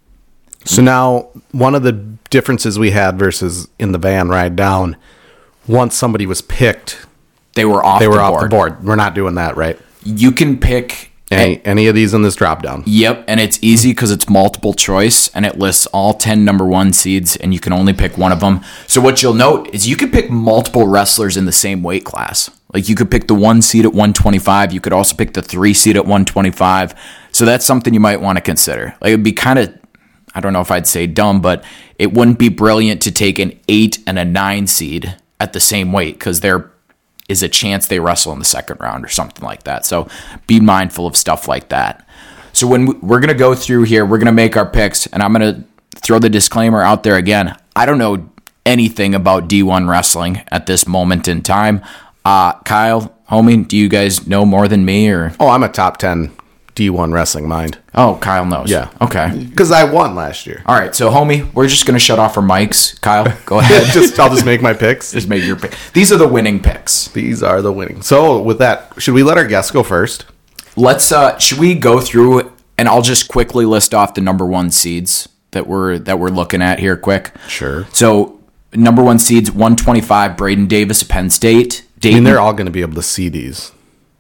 So now, one of the differences we had versus in the van ride down, once somebody was picked, They were off they the were board. off the board. We're not doing that, right? You can pick... Any, any of these in this drop down. Yep, and it's easy because it's multiple choice, and it lists all ten number one seeds, and you can only pick one of them. So what you'll note is you could pick multiple wrestlers in the same weight class. Like, you could pick the one seed at one twenty-five. You could also pick the three seed at one twenty-five. So that's something you might want to consider. Like, it'd be kind of, I don't know if I'd say dumb, but it wouldn't be brilliant to take an eight and a nine seed at the same weight because they're is a chance they wrestle in the second round or something like that. So be mindful of stuff like that. So when we, we're going to go through here, we're going to make our picks, and I'm going to throw the disclaimer out there again. I don't know anything about D one wrestling at this moment in time. Uh, Kyle, homie, do you guys know more than me? Or Oh, I'm a top ten D one wrestling mind. Oh, Kyle knows. Yeah. Okay. Because I won last year. All right. So, homie, we're just going to shut off our mics. Kyle, go ahead. just I'll just make my picks. Just make your pick. These are the winning picks. These are the winning. So with that, should we let our guests go first? Let's. Uh, should we go through and I'll just quickly list off the number one seeds that we're that we're looking at here. Quick. Sure. So number one seeds one twenty-five Braden Davis of Penn State. I Dayton. mean, they're all going to be able to see these.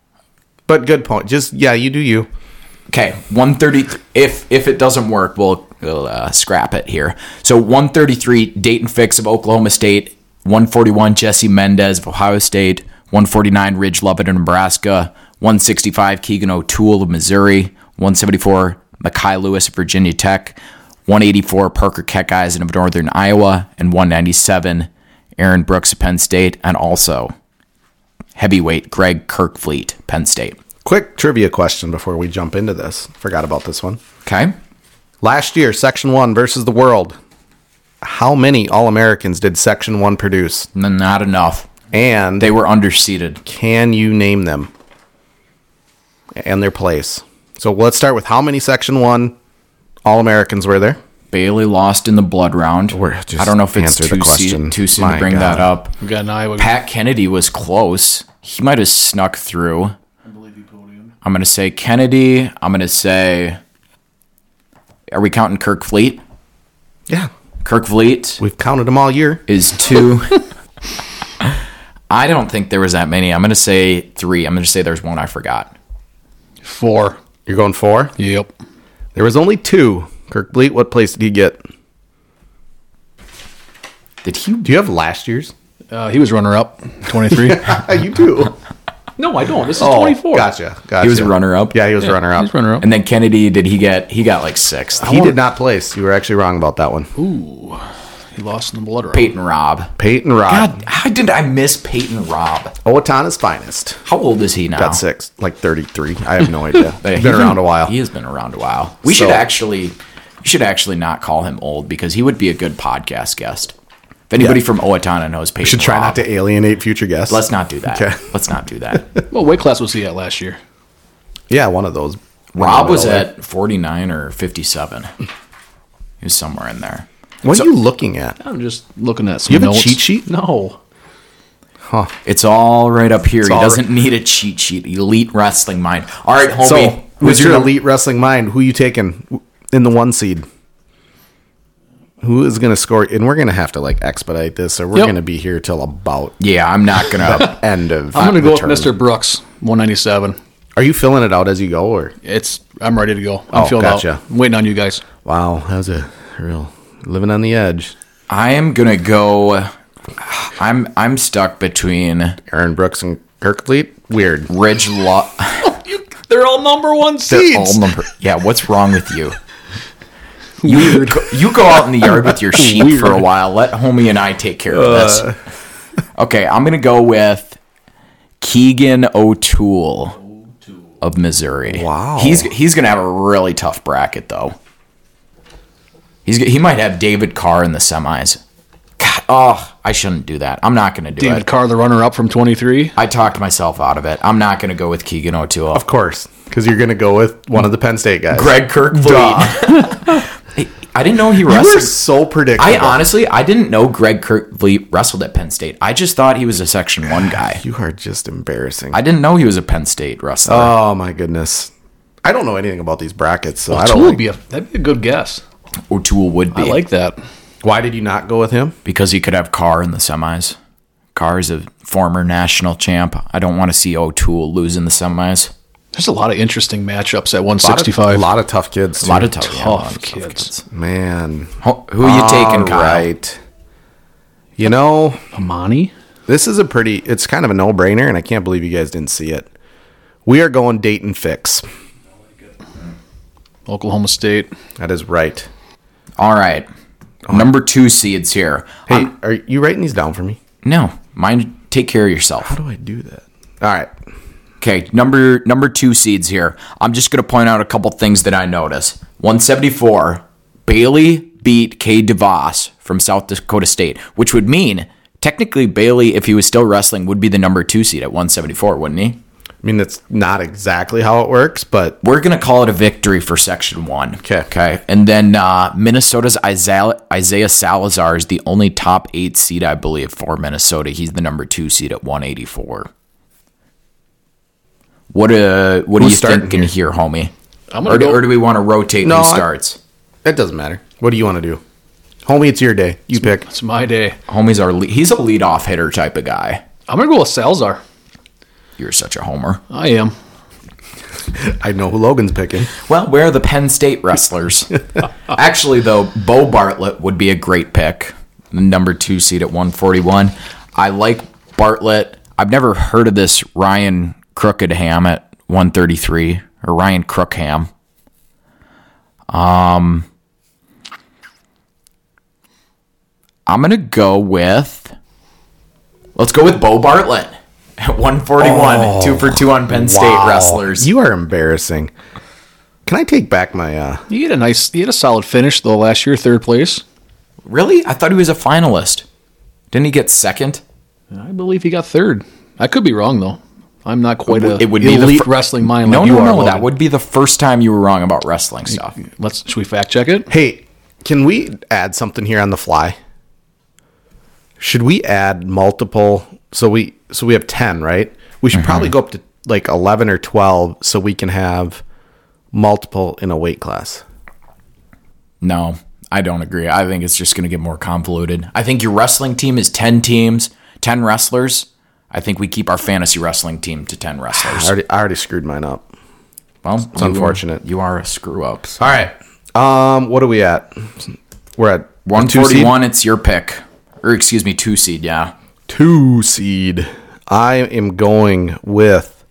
But good point. Just yeah, you do you. Okay, one thirty. If if it doesn't work, we'll, we'll uh, scrap it here. So one thirty-three Dayton Fix of Oklahoma State. one forty-one Jesse Mendez of Ohio State. one forty-nine Ridge Lovett of Nebraska. one sixty-five Keegan O'Toole of Missouri. one seventy-four Makai Lewis of Virginia Tech. one eighty-four Parker Keckeisen of Northern Iowa. And one ninety-seven Aaron Brooks of Penn State. And also heavyweight Greg Kirkfleet, Penn State. Quick trivia question before we jump into this. Forgot about this one. Okay. Last year, Section one versus the world. How many All-Americans did Section one produce? N- Not enough. And They were underseeded. can you name them and their place? So let's start with how many Section one All-Americans were there? Bailey lost in the blood round. Or just I don't know if it's answer the too, question. soon, too soon My to bring God. that up. We got an Iowa. Pat Kennedy was close. He might have snuck through. I believe he podiumed. I'm going to say Kennedy. I'm going to say... Are we counting Kirk Fleet? Yeah. Kirk Fleet We've counted them all year. is two. I don't think there was that many. I'm going to say three. I'm going to say there's one I forgot. Four. You're going four? Yep. There was only two. Kirk Bleat, what place did he get? Did he? Do you have last year's? Uh, he was runner up. Twenty-three. You do. No, I don't. This is Oh, twenty-four. Gotcha. Gotcha. He was a runner-up? Yeah, he was Yeah, runner up. He's runner up. And then Kennedy, did he get? He got like sixth. He did not place. You were actually wrong about that one. Ooh, he lost in the blood round. Peyton Robb. Peyton Robb. God, how did I miss Peyton Robb? Owatonna's finest. How old is he now? Got six. Like thirty-three. I have no idea. Yeah, He's been around a while. He has been around a while. We So- should actually, we should actually not call him old because he would be a good podcast guest. If anybody Yeah. from Owatonna knows Peyton, We should try Robb, not to alienate future guests. Let's not do that. Okay. Let's not do that. What weight class was he at last year? Yeah, one of those. Rob was One of at forty-nine or fifty-seven. He was somewhere in there. those. What So- are you looking at? I'm just looking at some You have a notes. cheat sheet? No. Huh. It's all right up here. He all doesn't need a cheat sheet. Elite wrestling mind. All right, homie. So, who's with your your elite wrestling mind, who you taking in the one seed? Who is going to score? And we're going to have to like expedite this, or we're Yep. going to be here till about Yeah, I'm not gonna. end of. I'm going to the go with term. Mister Brooks, one ninety-seven. Are you filling it out as you go, or It's. I'm ready to go. I'm Oh, filled gotcha. out. I'm waiting on you guys. wow, that was a real living on the edge. I am gonna go. I'm I'm stuck between Aaron Brooks and Kirkfleet. Weird. Ridge Law. They're all number one They're all number. Yeah, what's wrong with you? You go, you go out in the yard with your sheep for a while. Let homie and I take care of this. Okay, I'm gonna go with Keegan O'Toole of Missouri. Wow. he's he's gonna have a really tough bracket though. He's he might have David Carr in the semis. God, oh, I shouldn't do that. I'm not gonna do David it. Carr, the runner up from twenty-three. I talked myself out of it. I'm not gonna go with Keegan O'Toole. Of course, because you're going to go with one of the Penn State guys. Greg Kirkfleet. Hey, I didn't know he You were wrestled. so predictable. I honestly, I didn't know Greg Kirkfleet wrestled at Penn State. I just thought he was a Section One guy. You are just embarrassing. I didn't know he was a Penn State wrestler. oh my goodness. I don't know anything about these brackets, so I O'Toole don't. would Like, be a, that'd be a good guess. O'Toole would be I like that. why did you not go with him? because he could have Carr in the semis. Carr is a former national champ. I don't want to see O'Toole lose in the semis. There's a lot of interesting matchups at one A lot of- sixty-five. A lot of tough kids. A lot too. of tough, yeah, a Tough lot of kids. Man. Who who are you taking, Kyle? Right. You know, Amani. this is a pretty. It's kind of a no-brainer, and I can't believe you guys didn't see it. We are going Dayton Fix. Oklahoma State. That is right. All right. Number two seeds here. Hey, I'm- are you writing these down for me? no, mind. Take care of yourself. How do I do that? All right. Okay, number number two seeds here. I'm just going to point out a couple things that I noticed. one seventy-four, Bailey beat K. DeVos from South Dakota State, which would mean technically Bailey, if he was still wrestling, would be the number two seed at one seventy-four, wouldn't he? I mean, that's not exactly how it works, but We're going to call it a victory for Section one. Okay. Okay. And then uh, Minnesota's Isaiah, Isaiah Salazar is the only top eight seed, I believe, for Minnesota. He's the number two seed at one eighty-four. What uh, what Who's are you starting thinking here, homie? I'm gonna Or do, go- or do we want to rotate No, who I- starts? it doesn't matter. What do you want to do? Homie, it's your day. You pick. It's my day. Homie's our lead, he's a leadoff hitter type of guy. I'm gonna go with Salzar. You're such a homer. I am. I know who Logan's picking. Well, where are the Penn State wrestlers? Actually, though, Bo Bartlett would be a great pick. The number two seed at one forty-one. I like Bartlett. I've never heard of this Ryan Crookedham at one thirty-three, or Ryan Crookham. Um, I'm going to go with, let's go with Bo Bartlett at one forty-one. Oh, two for two on Penn State Wow. wrestlers. You are embarrassing. Can I take back my uh You had a nice, you had a solid finish though last year, third place. Really? I thought he was a finalist. Didn't he get second? I believe he got third. I could be wrong though. I'm not quite a It would be the elite fir- wrestling mind No, like no, you are. no. Logan. That would be the first time you were wrong about wrestling stuff. Let's should we fact check it? Hey, Can we add something here on the fly? Should we add multiple? So we so we have ten, right? We should mm-hmm. probably go up to like eleven or twelve so we can have multiple in a weight class. No, I don't agree. I think it's just going to get more convoluted. I think your wrestling team is ten teams, ten wrestlers. I think we keep our fantasy wrestling team to ten wrestlers. I already, I already screwed mine up. Well, it's unfortunate. You are a screw up. So. All right. Um, what are we at? We're at one forty-one. It's your pick. Or excuse me, two seed, yeah. Two seed. I am going with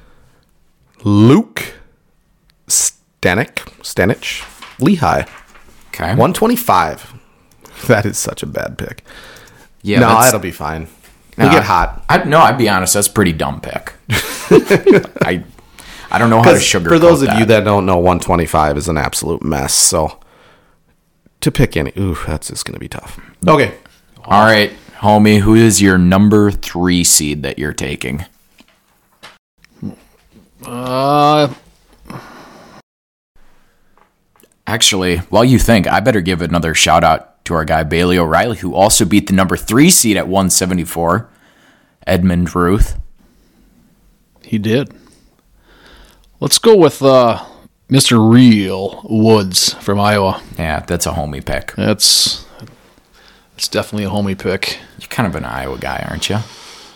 Luke Stanek, Stanich, Lehigh. Okay. one twenty-five. That is such a bad pick. Yeah, no, that'll be fine. We'll no, get hot. I, no, I'd be honest. That's a pretty dumb pick. I I don't know how to sugarcoat that. For those of that. you that don't know, one twenty-five is an absolute mess. So to pick any, ooh, that's just going to be tough. Okay. All right, homie. Who is your number three seed that you're taking? Uh. Actually, while you think, I better give another shout out to our guy Bailey O'Reilly, who also beat the number three seed at one seventy-four, Edmund Ruth. He did. Let's go with uh, Mister Real Woods from Iowa. Yeah, that's a homie pick. That's that's definitely a homie pick. You're kind of an Iowa guy, aren't you?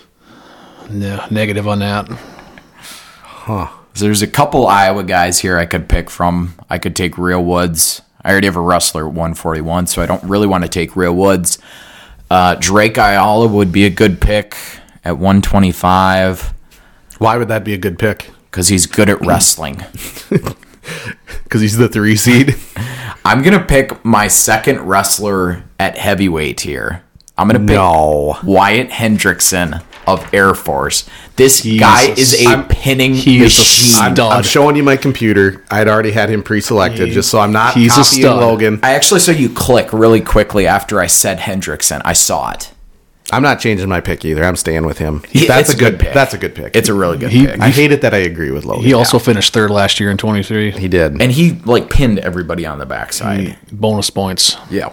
No, negative on that. Huh. So there's a couple Iowa guys here I could pick from. I could take Real Woods. I already have a wrestler at one forty-one, so I don't really want to take Real Woods. Uh, Drake Ayala would be a good pick at one twenty-five. Why would that be a good pick? Because he's good at wrestling. Because he's the three seed? I'm going to pick my second wrestler at heavyweight here. I'm going to pick no. Wyatt Hendrickson of Air Force. This he's guy a, is a I'm, pinning he machine. Is a I'm, I'm showing you my computer. I'd already had him pre-selected, he, just so I'm not he's copying a Logan. I actually saw you click really quickly after I said Hendrickson. I saw it. I'm not changing my pick either. I'm staying with him. He, that's a a good, good pick. That's a good pick. It's a really good he, pick. I hate it that I agree with Logan. He also yeah. finished third last year in twenty-three. He did. And he like pinned everybody on the backside. He, bonus points. Yeah.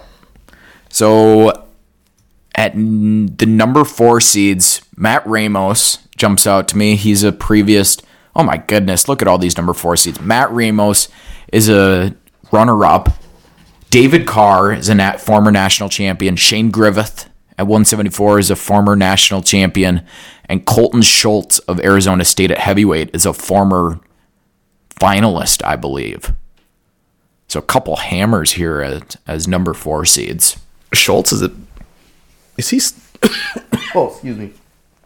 So at n- the number four seeds, Matt Ramos jumps out to me. He's a previous, oh my goodness, look at all these number four seeds. Matt Ramos is a runner-up. David Carr is a nat- former national champion. Shane Griffith at one seventy-four is a former national champion. And Colton Schultz of Arizona State at heavyweight is a former finalist, I believe. So a couple hammers here as, as number four seeds. Schultz is a... Is he... oh, excuse me.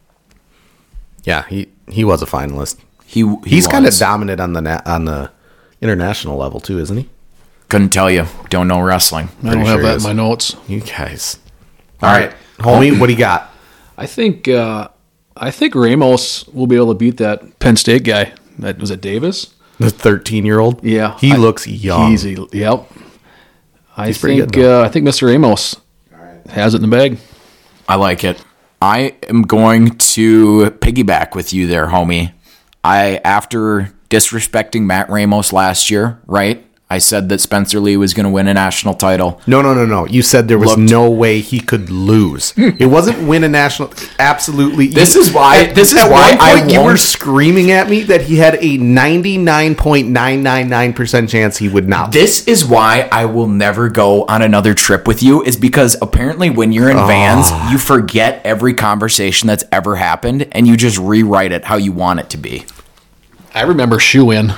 Yeah, he, he was a finalist. He, he He's kind of was. dominant on the na- on the international level, too, isn't he? Couldn't tell you. Don't know wrestling. I don't sure have that is. in my notes. You guys. All right. Homie, what do you got? I think uh, I think Ramos will be able to beat that Penn State guy. That was it, Davis? The thirteen-year-old? Yeah. He I, looks young. He's, yep. I He's pretty think good, though. uh, I think Mister Ramos has it in the bag. I like it. I am going to piggyback with you there, homie. I, after disrespecting Matt Ramos last year, right? I said that Spencer Lee was going to win a national title. No, no, no, no. You said there was Looked. no way he could lose. It wasn't win a national. Absolutely. This is why. At, this is at why one I point you were won't- screaming at me that he had a ninety-nine point nine nine nine percent chance he would not. This is why I will never go on another trip with you, is because apparently when you're in vans, you forget every conversation that's ever happened and you just rewrite it how you want it to be. I remember shoe in.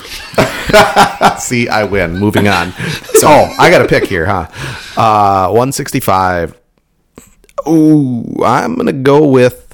See, I win. Moving on. So, oh, I got a pick here, huh? Uh, one sixty-five. Ooh, I'm going to go with...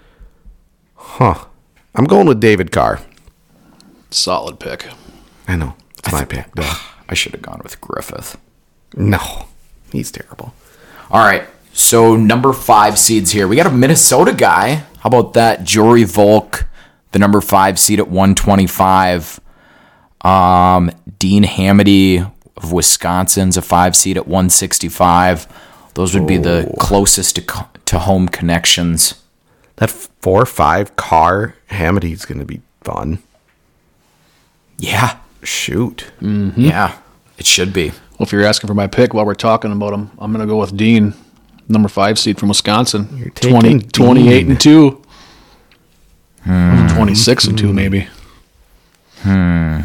Huh. I'm going with David Carr. Solid pick. I know. It's my pick. Duh. I should have gone with Griffith. No. He's terrible. All right. So number five seeds here. We got a Minnesota guy. How about that? Jory Volk, the number five seed at one twenty-five. Um, Dean Hamady of Wisconsin's a five seed at one sixty-five. Those would be the Oh. closest to co- to home connections. That four five car Hamidy's going to be fun. Yeah. Shoot. Yeah. It should be. Well, if you're asking for my pick while we're talking about him, I'm going to go with Dean, number five seed from Wisconsin. You're taking twenty, Dean. twenty-eight and two. Hmm. twenty-six and two, maybe. Hmm.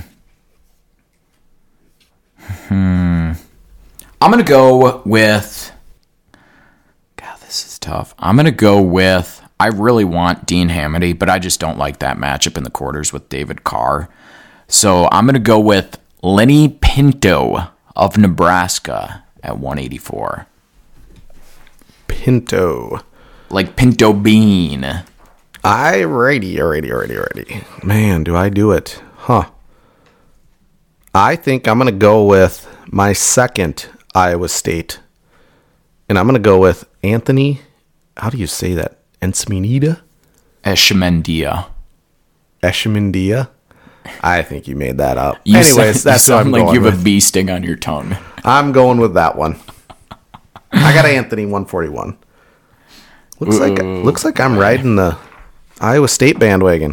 Hmm. I'm going to go with... God, this is tough. I'm going to go with... I really want Dean Hamady, but I just don't like that matchup in the quarters with David Carr. So I'm going to go with Lenny Pinto of Nebraska at one eighty-four. Pinto. Like pinto bean. I righty, alrighty, alrighty, alrighty. Man, do I do it? Huh. I think I'm going to go with my second Iowa State. And I'm going to go with Anthony. How do you say that? Encimenida? Eshemendia. Eshemendia? I think you made that up. You Anyways, sound, that's you what sound I'm like going you have with. a bee sting on your tongue. I'm going with that one. I got Anthony one forty-one. Looks Ooh. like looks like I'm riding the Iowa State bandwagon.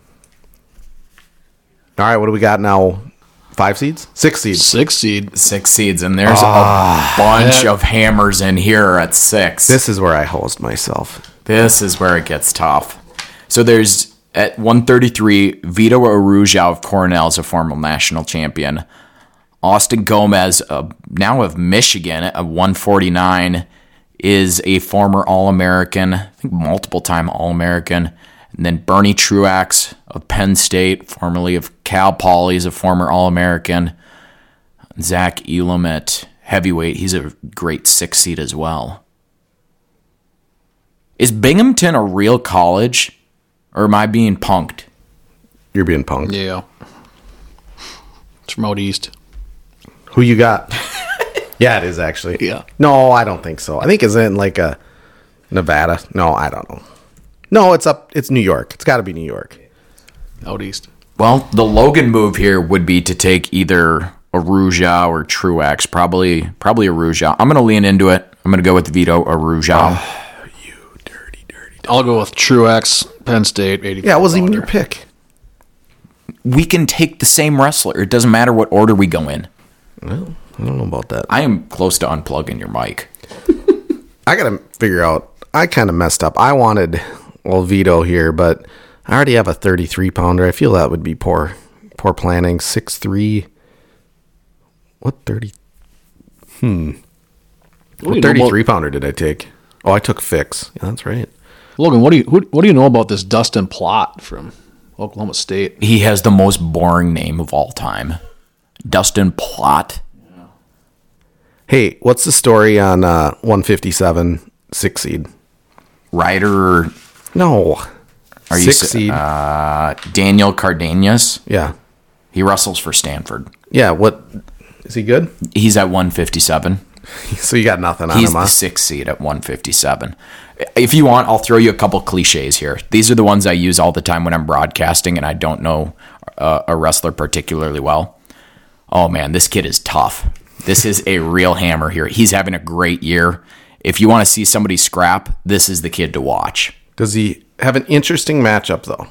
All right, what do we got now? Five seeds? Six seeds. Six seed. Six seeds, and there's Ah, a bunch of hammers in here at six. This is where I hosed myself. This is where it gets tough. So there's at one thirty-three, Vito Aruja of Cornell is a former national champion. Austin Gomez, uh, now of Michigan, at one forty-nine, is a former All-American, I think multiple-time All-American. And then Bernie Truax of Penn State, formerly of Cal Poly, is a former All-American. Zach Elam at heavyweight, he's a great six seed as well. Is Binghamton a real college, or am I being punked? You're being punked. Yeah. It's from out east. Who you got? Yeah, it is actually. Yeah. No, I don't think so. I think it's in like a Nevada. No, I don't know. No, it's up. It's New York. It's got to be New York. Out east. Well, the Logan move here would be to take either Aruja or Truax. Probably, probably Aruja. I'm going to lean into it. I'm going to go with Vito Aruja. Oh, you dirty, dirty. I'll go with Truax, Penn State, eighty. Yeah, it wasn't even your pick. We can take the same wrestler. It doesn't matter what order we go in. Well, I don't know about that. I am close to unplugging your mic. I got to figure out. I kind of messed up. I wanted, well, Vito here, but I already have a thirty-three pounder. I feel that would be poor poor planning. six three. What thirty? Hmm. What, What do you know thirty-three about, pounder did I take? Oh, I took Fix. Yeah, that's right. Logan, what do you who, what do you know about this Dustin Plott from Oklahoma State? He has the most boring name of all time. Dustin Plott. Hey, what's the story on uh, one fifty-seven six seed? Ryder, No. are you six s- seed. Uh, Daniel Cardenas. yeah. He wrestles for Stanford. Yeah, what is he good? He's at one fifty-seven. So you got nothing on He's him, the huh? sixth seed at one fifty-seven. If you want, I'll throw you a couple cliches here. These are the ones I use all the time when I'm broadcasting and I don't know uh, a wrestler particularly well. Oh man, this kid is tough. This is a real hammer here. He's having a great year. If you want to see somebody scrap, this is the kid to watch. Does he have an interesting matchup though?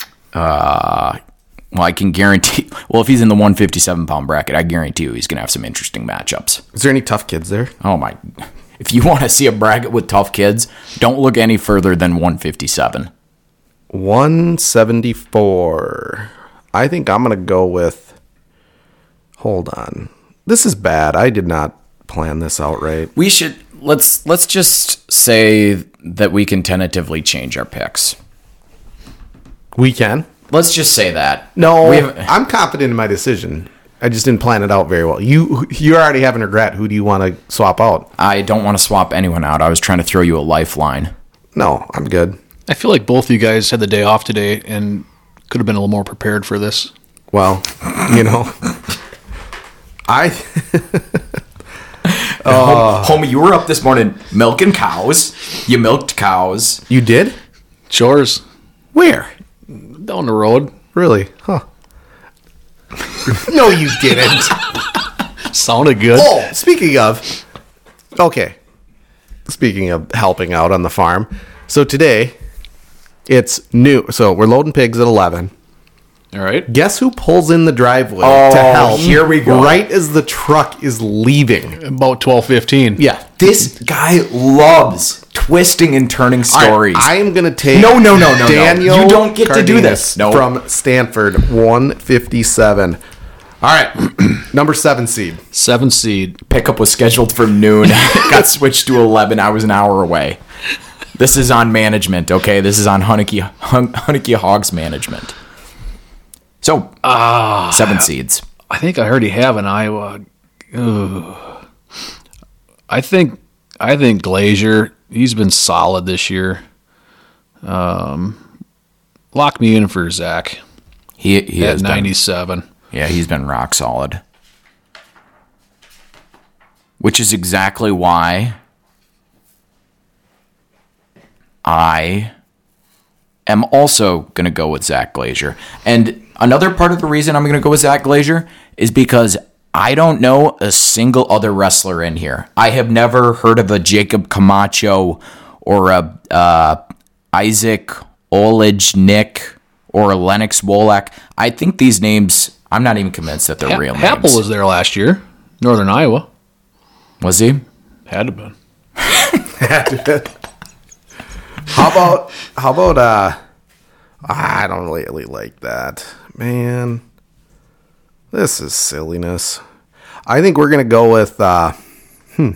Uh, well, I can guarantee. Well, if he's in the one fifty-seven pound bracket, I guarantee you he's going to have some interesting matchups. Is there any tough kids there? Oh my! If you want to see a bracket with tough kids, don't look any further than one fifty-seven. one seventy-four. I think I'm going to go with. Hold on. This is bad. I did not plan this out right. We should let's let's just say that we can tentatively change our picks. We can. Let's just say that. No, We have- I'm confident in my decision. I just didn't plan it out very well. You you're already having regret. Who do you want to swap out? I don't want to swap anyone out. I was trying to throw you a lifeline. No, I'm good. I feel like both of you guys had the day off today and could have been a little more prepared for this. Well, you know, I Uh, Homie, you were up this morning milking cows. You milked cows. you did? Chores Where? down the road. Really? Huh. No, you didn't. Sounded good. Oh, speaking of, okay. Speaking of helping out on the farm, so today it's new. So we're loading pigs at eleven. All right. Guess who pulls in the driveway Oh, to help? here we go. Right as the truck is leaving. About twelve fifteen. Yeah. This guy loves twisting and turning stories. I am going to take No, no, no, no, no. Daniel You don't get to do Cardenas this. No. from Stanford, one fifty-seven. All right. Number seven seed. Seven seed. Pickup was scheduled for noon. Got switched to eleven. I was an hour away. This is on management, okay? This is on Hunnicky, Hun- Hunnicky Hogs management. So, uh, seven seeds. I think I already have an Iowa. Ugh. I think I think Glazier. He's been solid this year. Um, lock me in for Zach He he at has been, ninety-seven. yeah, he's been rock solid. Which is exactly why I am also going to go with Zach Glazier. And another part of the reason I'm going to go with Zach Glazier is because I don't know a single other wrestler in here. I have never heard of a Jacob Camacho or a uh, Isaac Olejnik or a Lennox Wolak. I think these names, I'm not even convinced that they're Ha- real Happel names. was there last year. Northern Iowa. Was he? Had to been. How about, how about, uh, I don't really like that. Man, this is silliness. I think we're going to go with, uh, hmm.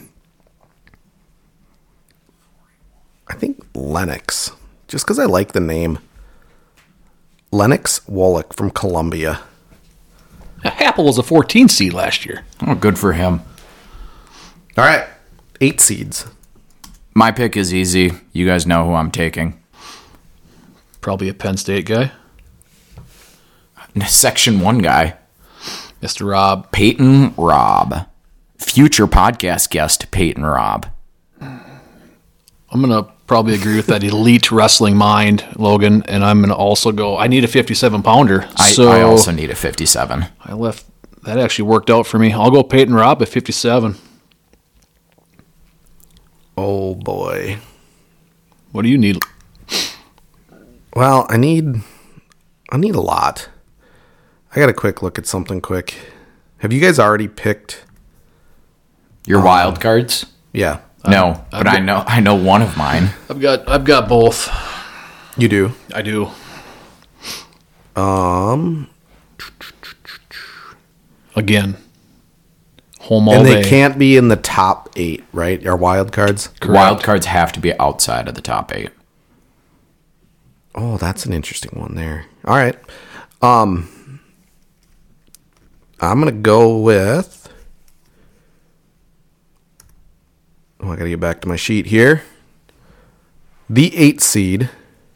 I think Lennox, just because I like the name. Lennox Wallach from Columbia. Happel was a fourteen seed last year. Oh, good for him. All right, eight seeds. My pick is easy. You guys know who I'm taking. Probably a Penn State guy. Section one guy. Mister Rob. Peyton Robb. Future podcast guest, Peyton Robb. I'm going to probably agree with that elite wrestling mind, Logan, and I'm going to also go, I need a fifty-seven pounder. I, so I also need a fifty-seven. I left, that actually worked out for me. I'll go Peyton Robb at fifty-seven. Oh, boy. What do you need? Well, I need, I need a lot. I got a quick look at something quick. Have you guys already picked? Your wild cards? Yeah, No, but I know I know one of mine. I've got I've got both. you do. I do. Um, Again. Home all and they day. can't be in the top eight, right? Our wild cards. Wild cards have to be outside of the top eight. Oh, that's an interesting one there. All right. Um, I'm gonna go with. Oh, I gotta get back to my sheet here. The eight seed.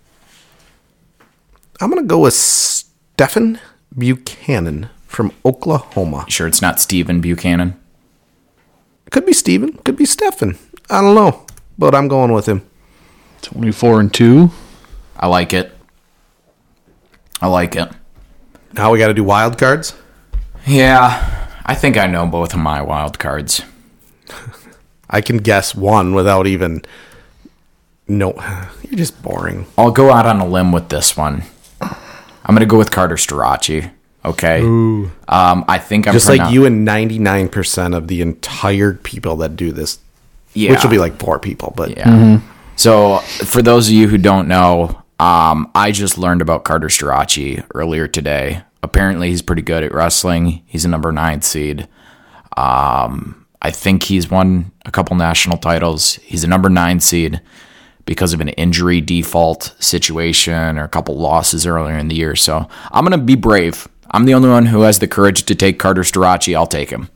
I'm gonna go with Stephen Buchanan from Oklahoma. Sure, it's not Stephen Buchanan. Could be Steven, could be Stephen. I don't know, but I'm going with him. twenty-four and two. I like it. I like it. Now we got to do wild cards. Yeah, I think I know both of my wild cards. I can guess one without even. No, you're just boring. I'll go out on a limb with this one. I'm going to go with Carter Strachey. Okay. Um, I think I'm Just pronou- like you and ninety-nine percent of the entire people that do this, Yeah. which will be like four people, but Yeah. So, for those of you who don't know, um, I just learned about Carter Strachey earlier today. Apparently, he's pretty good at wrestling. He's a number nine seed. Um, I think he's won a couple national titles. He's a number nine seed because of an injury default situation or a couple losses earlier in the year. So, I'm going to be brave. I'm the only one who has the courage to take Carter Strachey. I'll take him.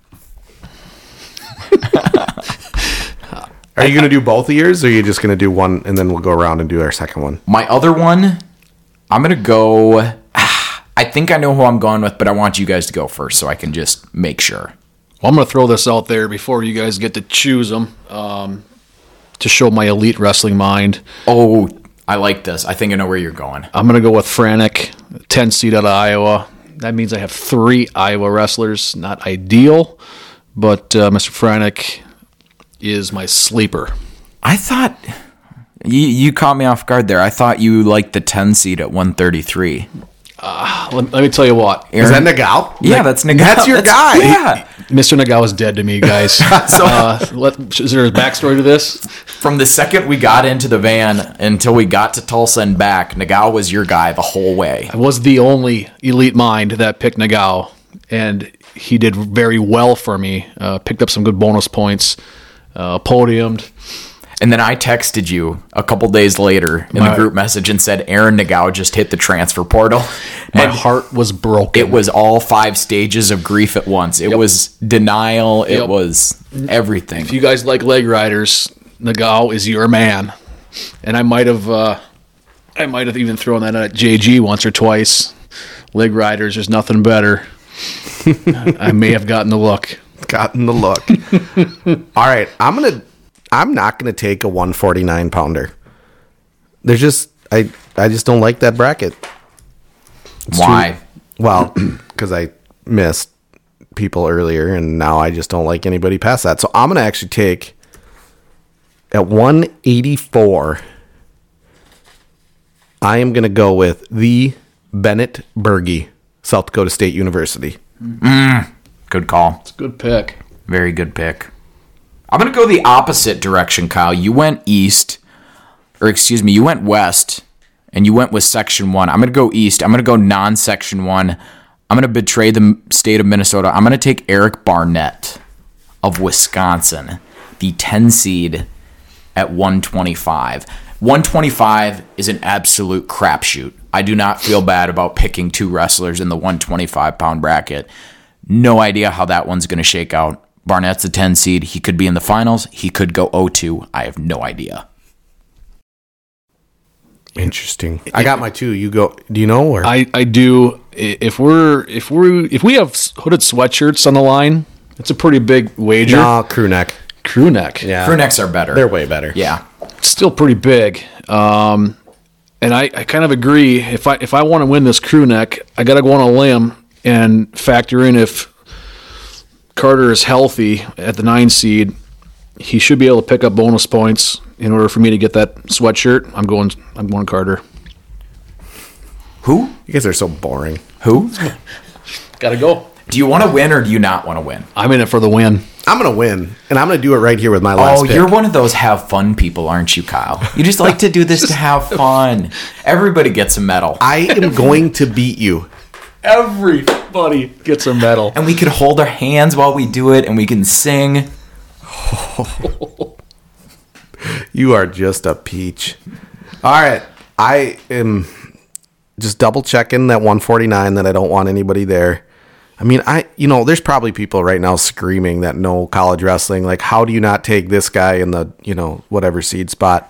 Are you going to do both of yours, or are you just going to do one and then we'll go around and do our second one? My other one, I'm going to go. I think I know who I'm going with, but I want you guys to go first so I can just make sure. Well, I'm going to throw this out there before you guys get to choose them um, to show my elite wrestling mind. Oh, I like this. I think I know where you're going. I'm going to go with Franek, ten seed out of Iowa. That means I have three Iowa wrestlers. Not ideal, but uh, Mister Franek is my sleeper. I thought you, you caught me off guard there. I thought you liked the ten seed at one thirty-three. Let, let me tell you what. Is that Nagao? Yeah, that's Nagao. That's your guy. Yeah. Mister Nagao is dead to me, guys. so, uh, let, is there a backstory to this? From the second we got into the van until we got to Tulsa and back, Nagao was your guy the whole way. I was the only elite mind that picked Nagao, and he did very well for me. Uh, picked up some good bonus points, uh, podiumed. And then I texted you a couple days later in My- the group message and said Aaron Nagao just hit the transfer portal. My And heart was broken. it was all five stages of grief at once. It Yep. was denial. It Yep. was everything. If you guys like leg riders, Nagao is your man. And I might have, uh, I might have even thrown that at J G once or twice. Leg riders, there's nothing better. I may have gotten the look. Gotten the look. All right, I'm gonna. I'm not gonna take a one forty-nine pounder. There's just I. I just don't like that bracket. It's Why? too- well, because I missed people earlier, and now I just don't like anybody past that. So I'm gonna actually take at one eighty-four. I am gonna go with the Bennett Berge, South Dakota State University. Good call. It's a good pick. Very good pick. I'm going to go the opposite direction, Kyle. You went east, or excuse me, you went west, and you went with Section one. I'm going to go east. I'm going to go non-Section one. I'm going to betray the state of Minnesota. I'm going to take Eric Barnett of Wisconsin, the ten seed at one twenty-five. one twenty-five is an absolute crapshoot. I do not feel bad about picking two wrestlers in the one twenty-five pound bracket. No idea how that one's going to shake out. Barnett's a ten seed. He could be in the finals. He could go oh two. I have no idea. Interesting. I got my two. You go. Do you know? Or I, I do. If we're if we if we have hooded sweatshirts on the line, it's a pretty big wager. no crew neck. Crew neck, Yeah, Crew necks are better. they're way better. Yeah. it's still pretty big. Um, and I, I kind of agree. If I if I want to win this crew neck, I got to go on a limb and factor in if Carter is healthy at the nine seed, he should be able to pick up bonus points in order for me to get that sweatshirt. I'm going. I'm going Carter. Who? You guys are so boring. Who? Got to go. Do you want to win or do you not want to win? I'm in it for the win. I'm gonna win, and I'm gonna do it right here with my last. Oh, pick. you're one of those have fun people, aren't you, Kyle? You just like to do this to have fun. Everybody gets a medal. I am going to beat you. Everybody gets a medal. And we can hold our hands while we do it and we can sing. You are just a peach. All right, I am just double checking that one forty-nine that I don't want anybody there. I mean, I you know, there's probably people right now screaming that know college wrestling. Like, how do you not take this guy in the, you know, whatever seed spot?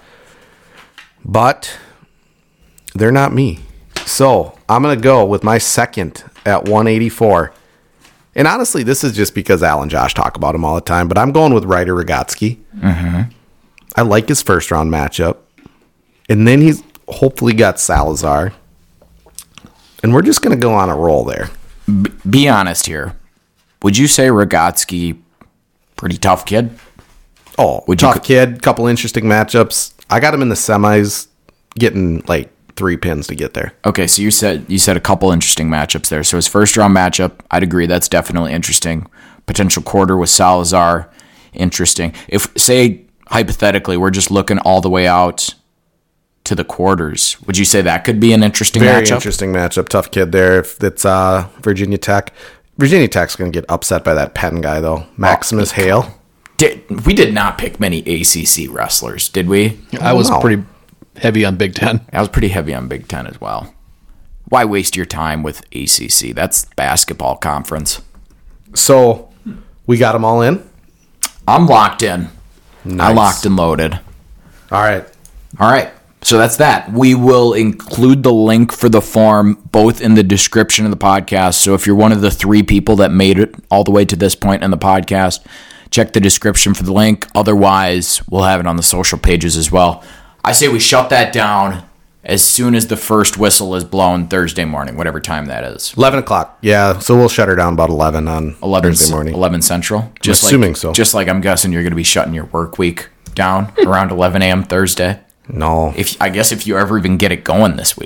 But they're not me. So I'm going to go with my second at one eighty-four. And honestly, this is just because Al and Josh talk about him all the time. But I'm going with Ryder Rogotsky. Mm-hmm. I like his first round matchup. And then he's hopefully got Salazar. And we're just going to go on a roll there. B- be honest here. Would you say Rogotsky pretty tough kid? Oh, Would you tough co- kid, couple interesting matchups. I got him in the semis, getting like three pins to get there. Okay, so you said you said a couple interesting matchups there. So his first round matchup, I'd agree that's definitely interesting. Potential quarter with Salazar, interesting. If say hypothetically we're just looking all the way out to the quarters, would you say that could be an interesting Very matchup? interesting matchup. Tough kid there. If it's uh, Virginia Tech. Virginia Tech's going to get upset by that Penn guy, though. Maximus Hale. Did, we did not pick many A C C wrestlers, did we? I was know. pretty heavy on Big Ten. I was pretty heavy on Big Ten as well. Why waste your time with A C C? That's basketball conference. So we got them all in. I'm locked in. Nice. I locked and loaded. All right. All right. So that's that. We will include the link for the form both in the description of the podcast. So if you're one of the three people that made it all the way to this point in the podcast, check the description for the link. Otherwise, we'll have it on the social pages as well. I say we shut that down as soon as the first whistle is blown Thursday morning, whatever time that is. eleven o'clock. Yeah, so we'll shut her down about eleven on eleven, Thursday morning. eleven Central. Just assuming like, so. Just like I'm guessing you're going to be shutting your work week down around eleven a.m. Thursday. No. If I guess if you ever even get it going this week.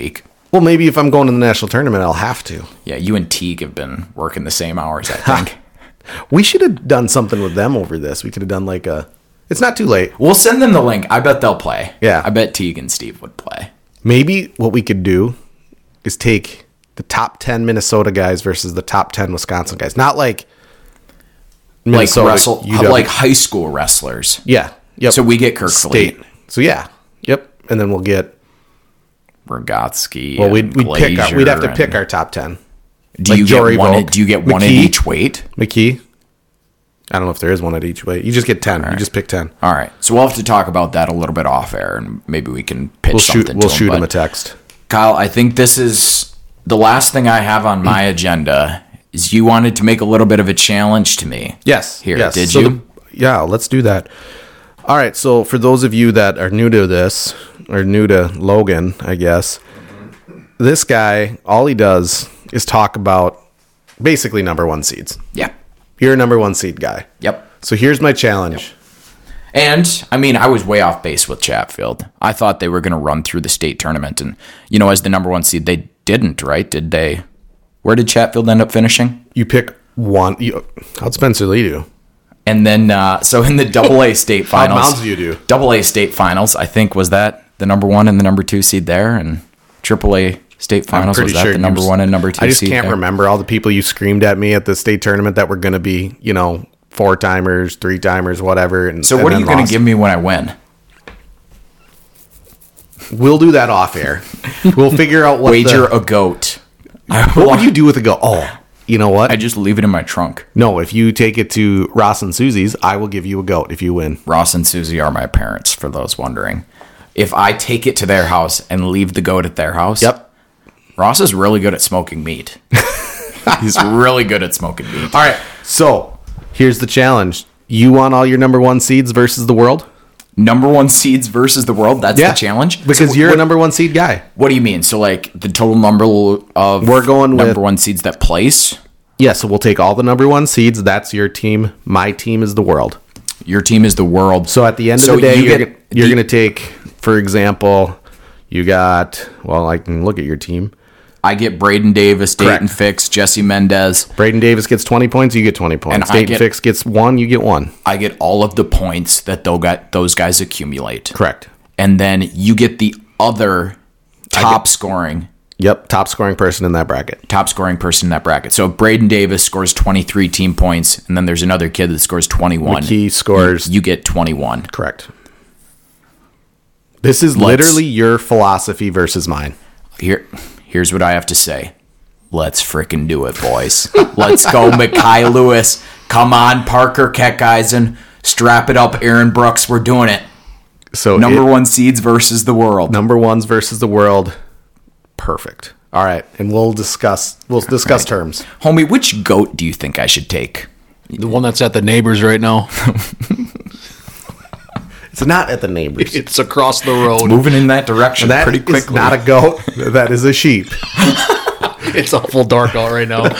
Well, maybe if I'm going to the national tournament, I'll have to. Yeah, you and Teague have been working the same hours, I think. We should have done something with them over this. We could have done like a... It's not too late. We'll send them the link. I bet they'll play. Yeah. I bet Teague and Steve would play. Maybe what we could do is take the top ten Minnesota guys versus the top ten Wisconsin guys. Not like Minnesota, like wrestle, U W. like high school wrestlers. Yeah. Yep. So we get Kirk State. Fleet, So yeah. Yep. And then we'll get... Rogotsky. Well, we'd, we'd pick our, we'd have to and- pick our top ten. Do like you Jory get one? Volk, At, do you get one at McKee. each weight? McKee. I don't know if there is one at each weight. You just get ten. You just pick ten. All right. So we'll have to talk about that a little bit off air, and maybe we can pitch We'll shoot. something. We'll to shoot him, him a but text. Kyle, I think this is the last thing I have on my agenda. Is you wanted to make a little bit of a challenge to me? Yes. Here, yes. did So you? the- yeah. Let's do that. All right. So for those of you that are new to this or new to Logan, I guess this guy, all he does is talk about basically number one seeds. Yeah. You're a number one seed guy. Yep. So here's my challenge. And I mean, I was way off base with Chatfield. I thought they were going to run through the state tournament, and you know, as the number one seed, they didn't. Right? Did they? Where did Chatfield end up finishing? You pick one. You, how'd Spencer Lee do? And then, uh, so in the Double A state How'd finals, Mounds View do? Double A state finals, I think was that the number one and the number two seed there, and Triple A state finals was that the he number was- one and number two I just seed can't there? remember all the people you screamed at me at the state tournament that were going to be, you know, four timers, three timers, whatever. And So and what are then you going to lost. give me when I win? We'll do that off air. We'll figure out what Wager the, a goat. what would you do with a go? Oh, you know what? I just leave it in my trunk. no, if you take it to Ross and Susie's, I will give you a goat if you win. Ross and Susie are my parents, for those wondering. If I take it to their house and leave the goat at their house, Yep. Ross is really good at smoking meat. He's really good at smoking meat. All right. So here's the challenge. You want all your number one seeds versus the world? Number one seeds versus the world. That's the challenge. Because So you're what, a number one seed guy. What do you mean? So like the total number of We're going number with- one seeds that place. Yeah, so we'll take all the number one seeds. That's your team. My team is the world. Your team is the world. So at the end of So the day, you you are get gonna, you're the- going to take, for example, you got, well, I can look at your team. I get Braden Davis, Dayton Correct. Fix, Jesse Mendez. Braden Davis gets twenty points, you get twenty points. And I Dayton get- Fix gets one, you get one. I get all of the points that they'll get, those guys accumulate. Correct. And then you get the other top scoring, Yep, top scoring person in that bracket. top scoring person in that bracket. So if Braden Davis scores twenty-three team points, and then there's another kid that scores twenty-one. He scores. You get twenty-one. Correct. This is Let's- literally your philosophy versus mine. Here, here's what I have to say. Let's frickin' do it, boys. Let's go, Mekhi Lewis. Come on, Parker Keckeisen. Strap it up, Aaron Brooks. We're doing it. So Number it- one seeds versus the world. number ones versus the world. Perfect. All right, and we'll discuss. We'll discuss terms. Homie, which goat do you think I should take? The one that's at the neighbors right now. It's not at the neighbors. It's across the road. Moving in that direction That pretty is quickly. not a goat. That is a sheep. It's awful dark out right now.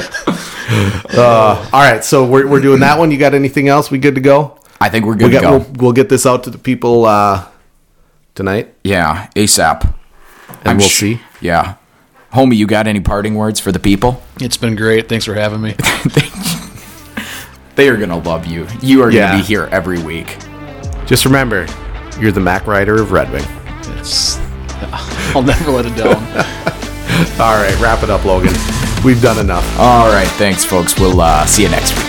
Uh, all right, so we're we're doing that one. You got anything else? We good to go? I think we're good We to got. go. We'll, we'll get this out to the people uh, tonight, Yeah, ASAP. and we'll see. Yeah. Homie, you got any parting words for the people? It's been great. Thanks for having me. They are going to love you. You are Yeah. going to be here every week. Just remember, you're the Mac Rider of Red Wing. It's, I'll never let it down. All right, wrap it up, Logan. We've done enough. All right. Thanks, folks. We'll uh, see you next week.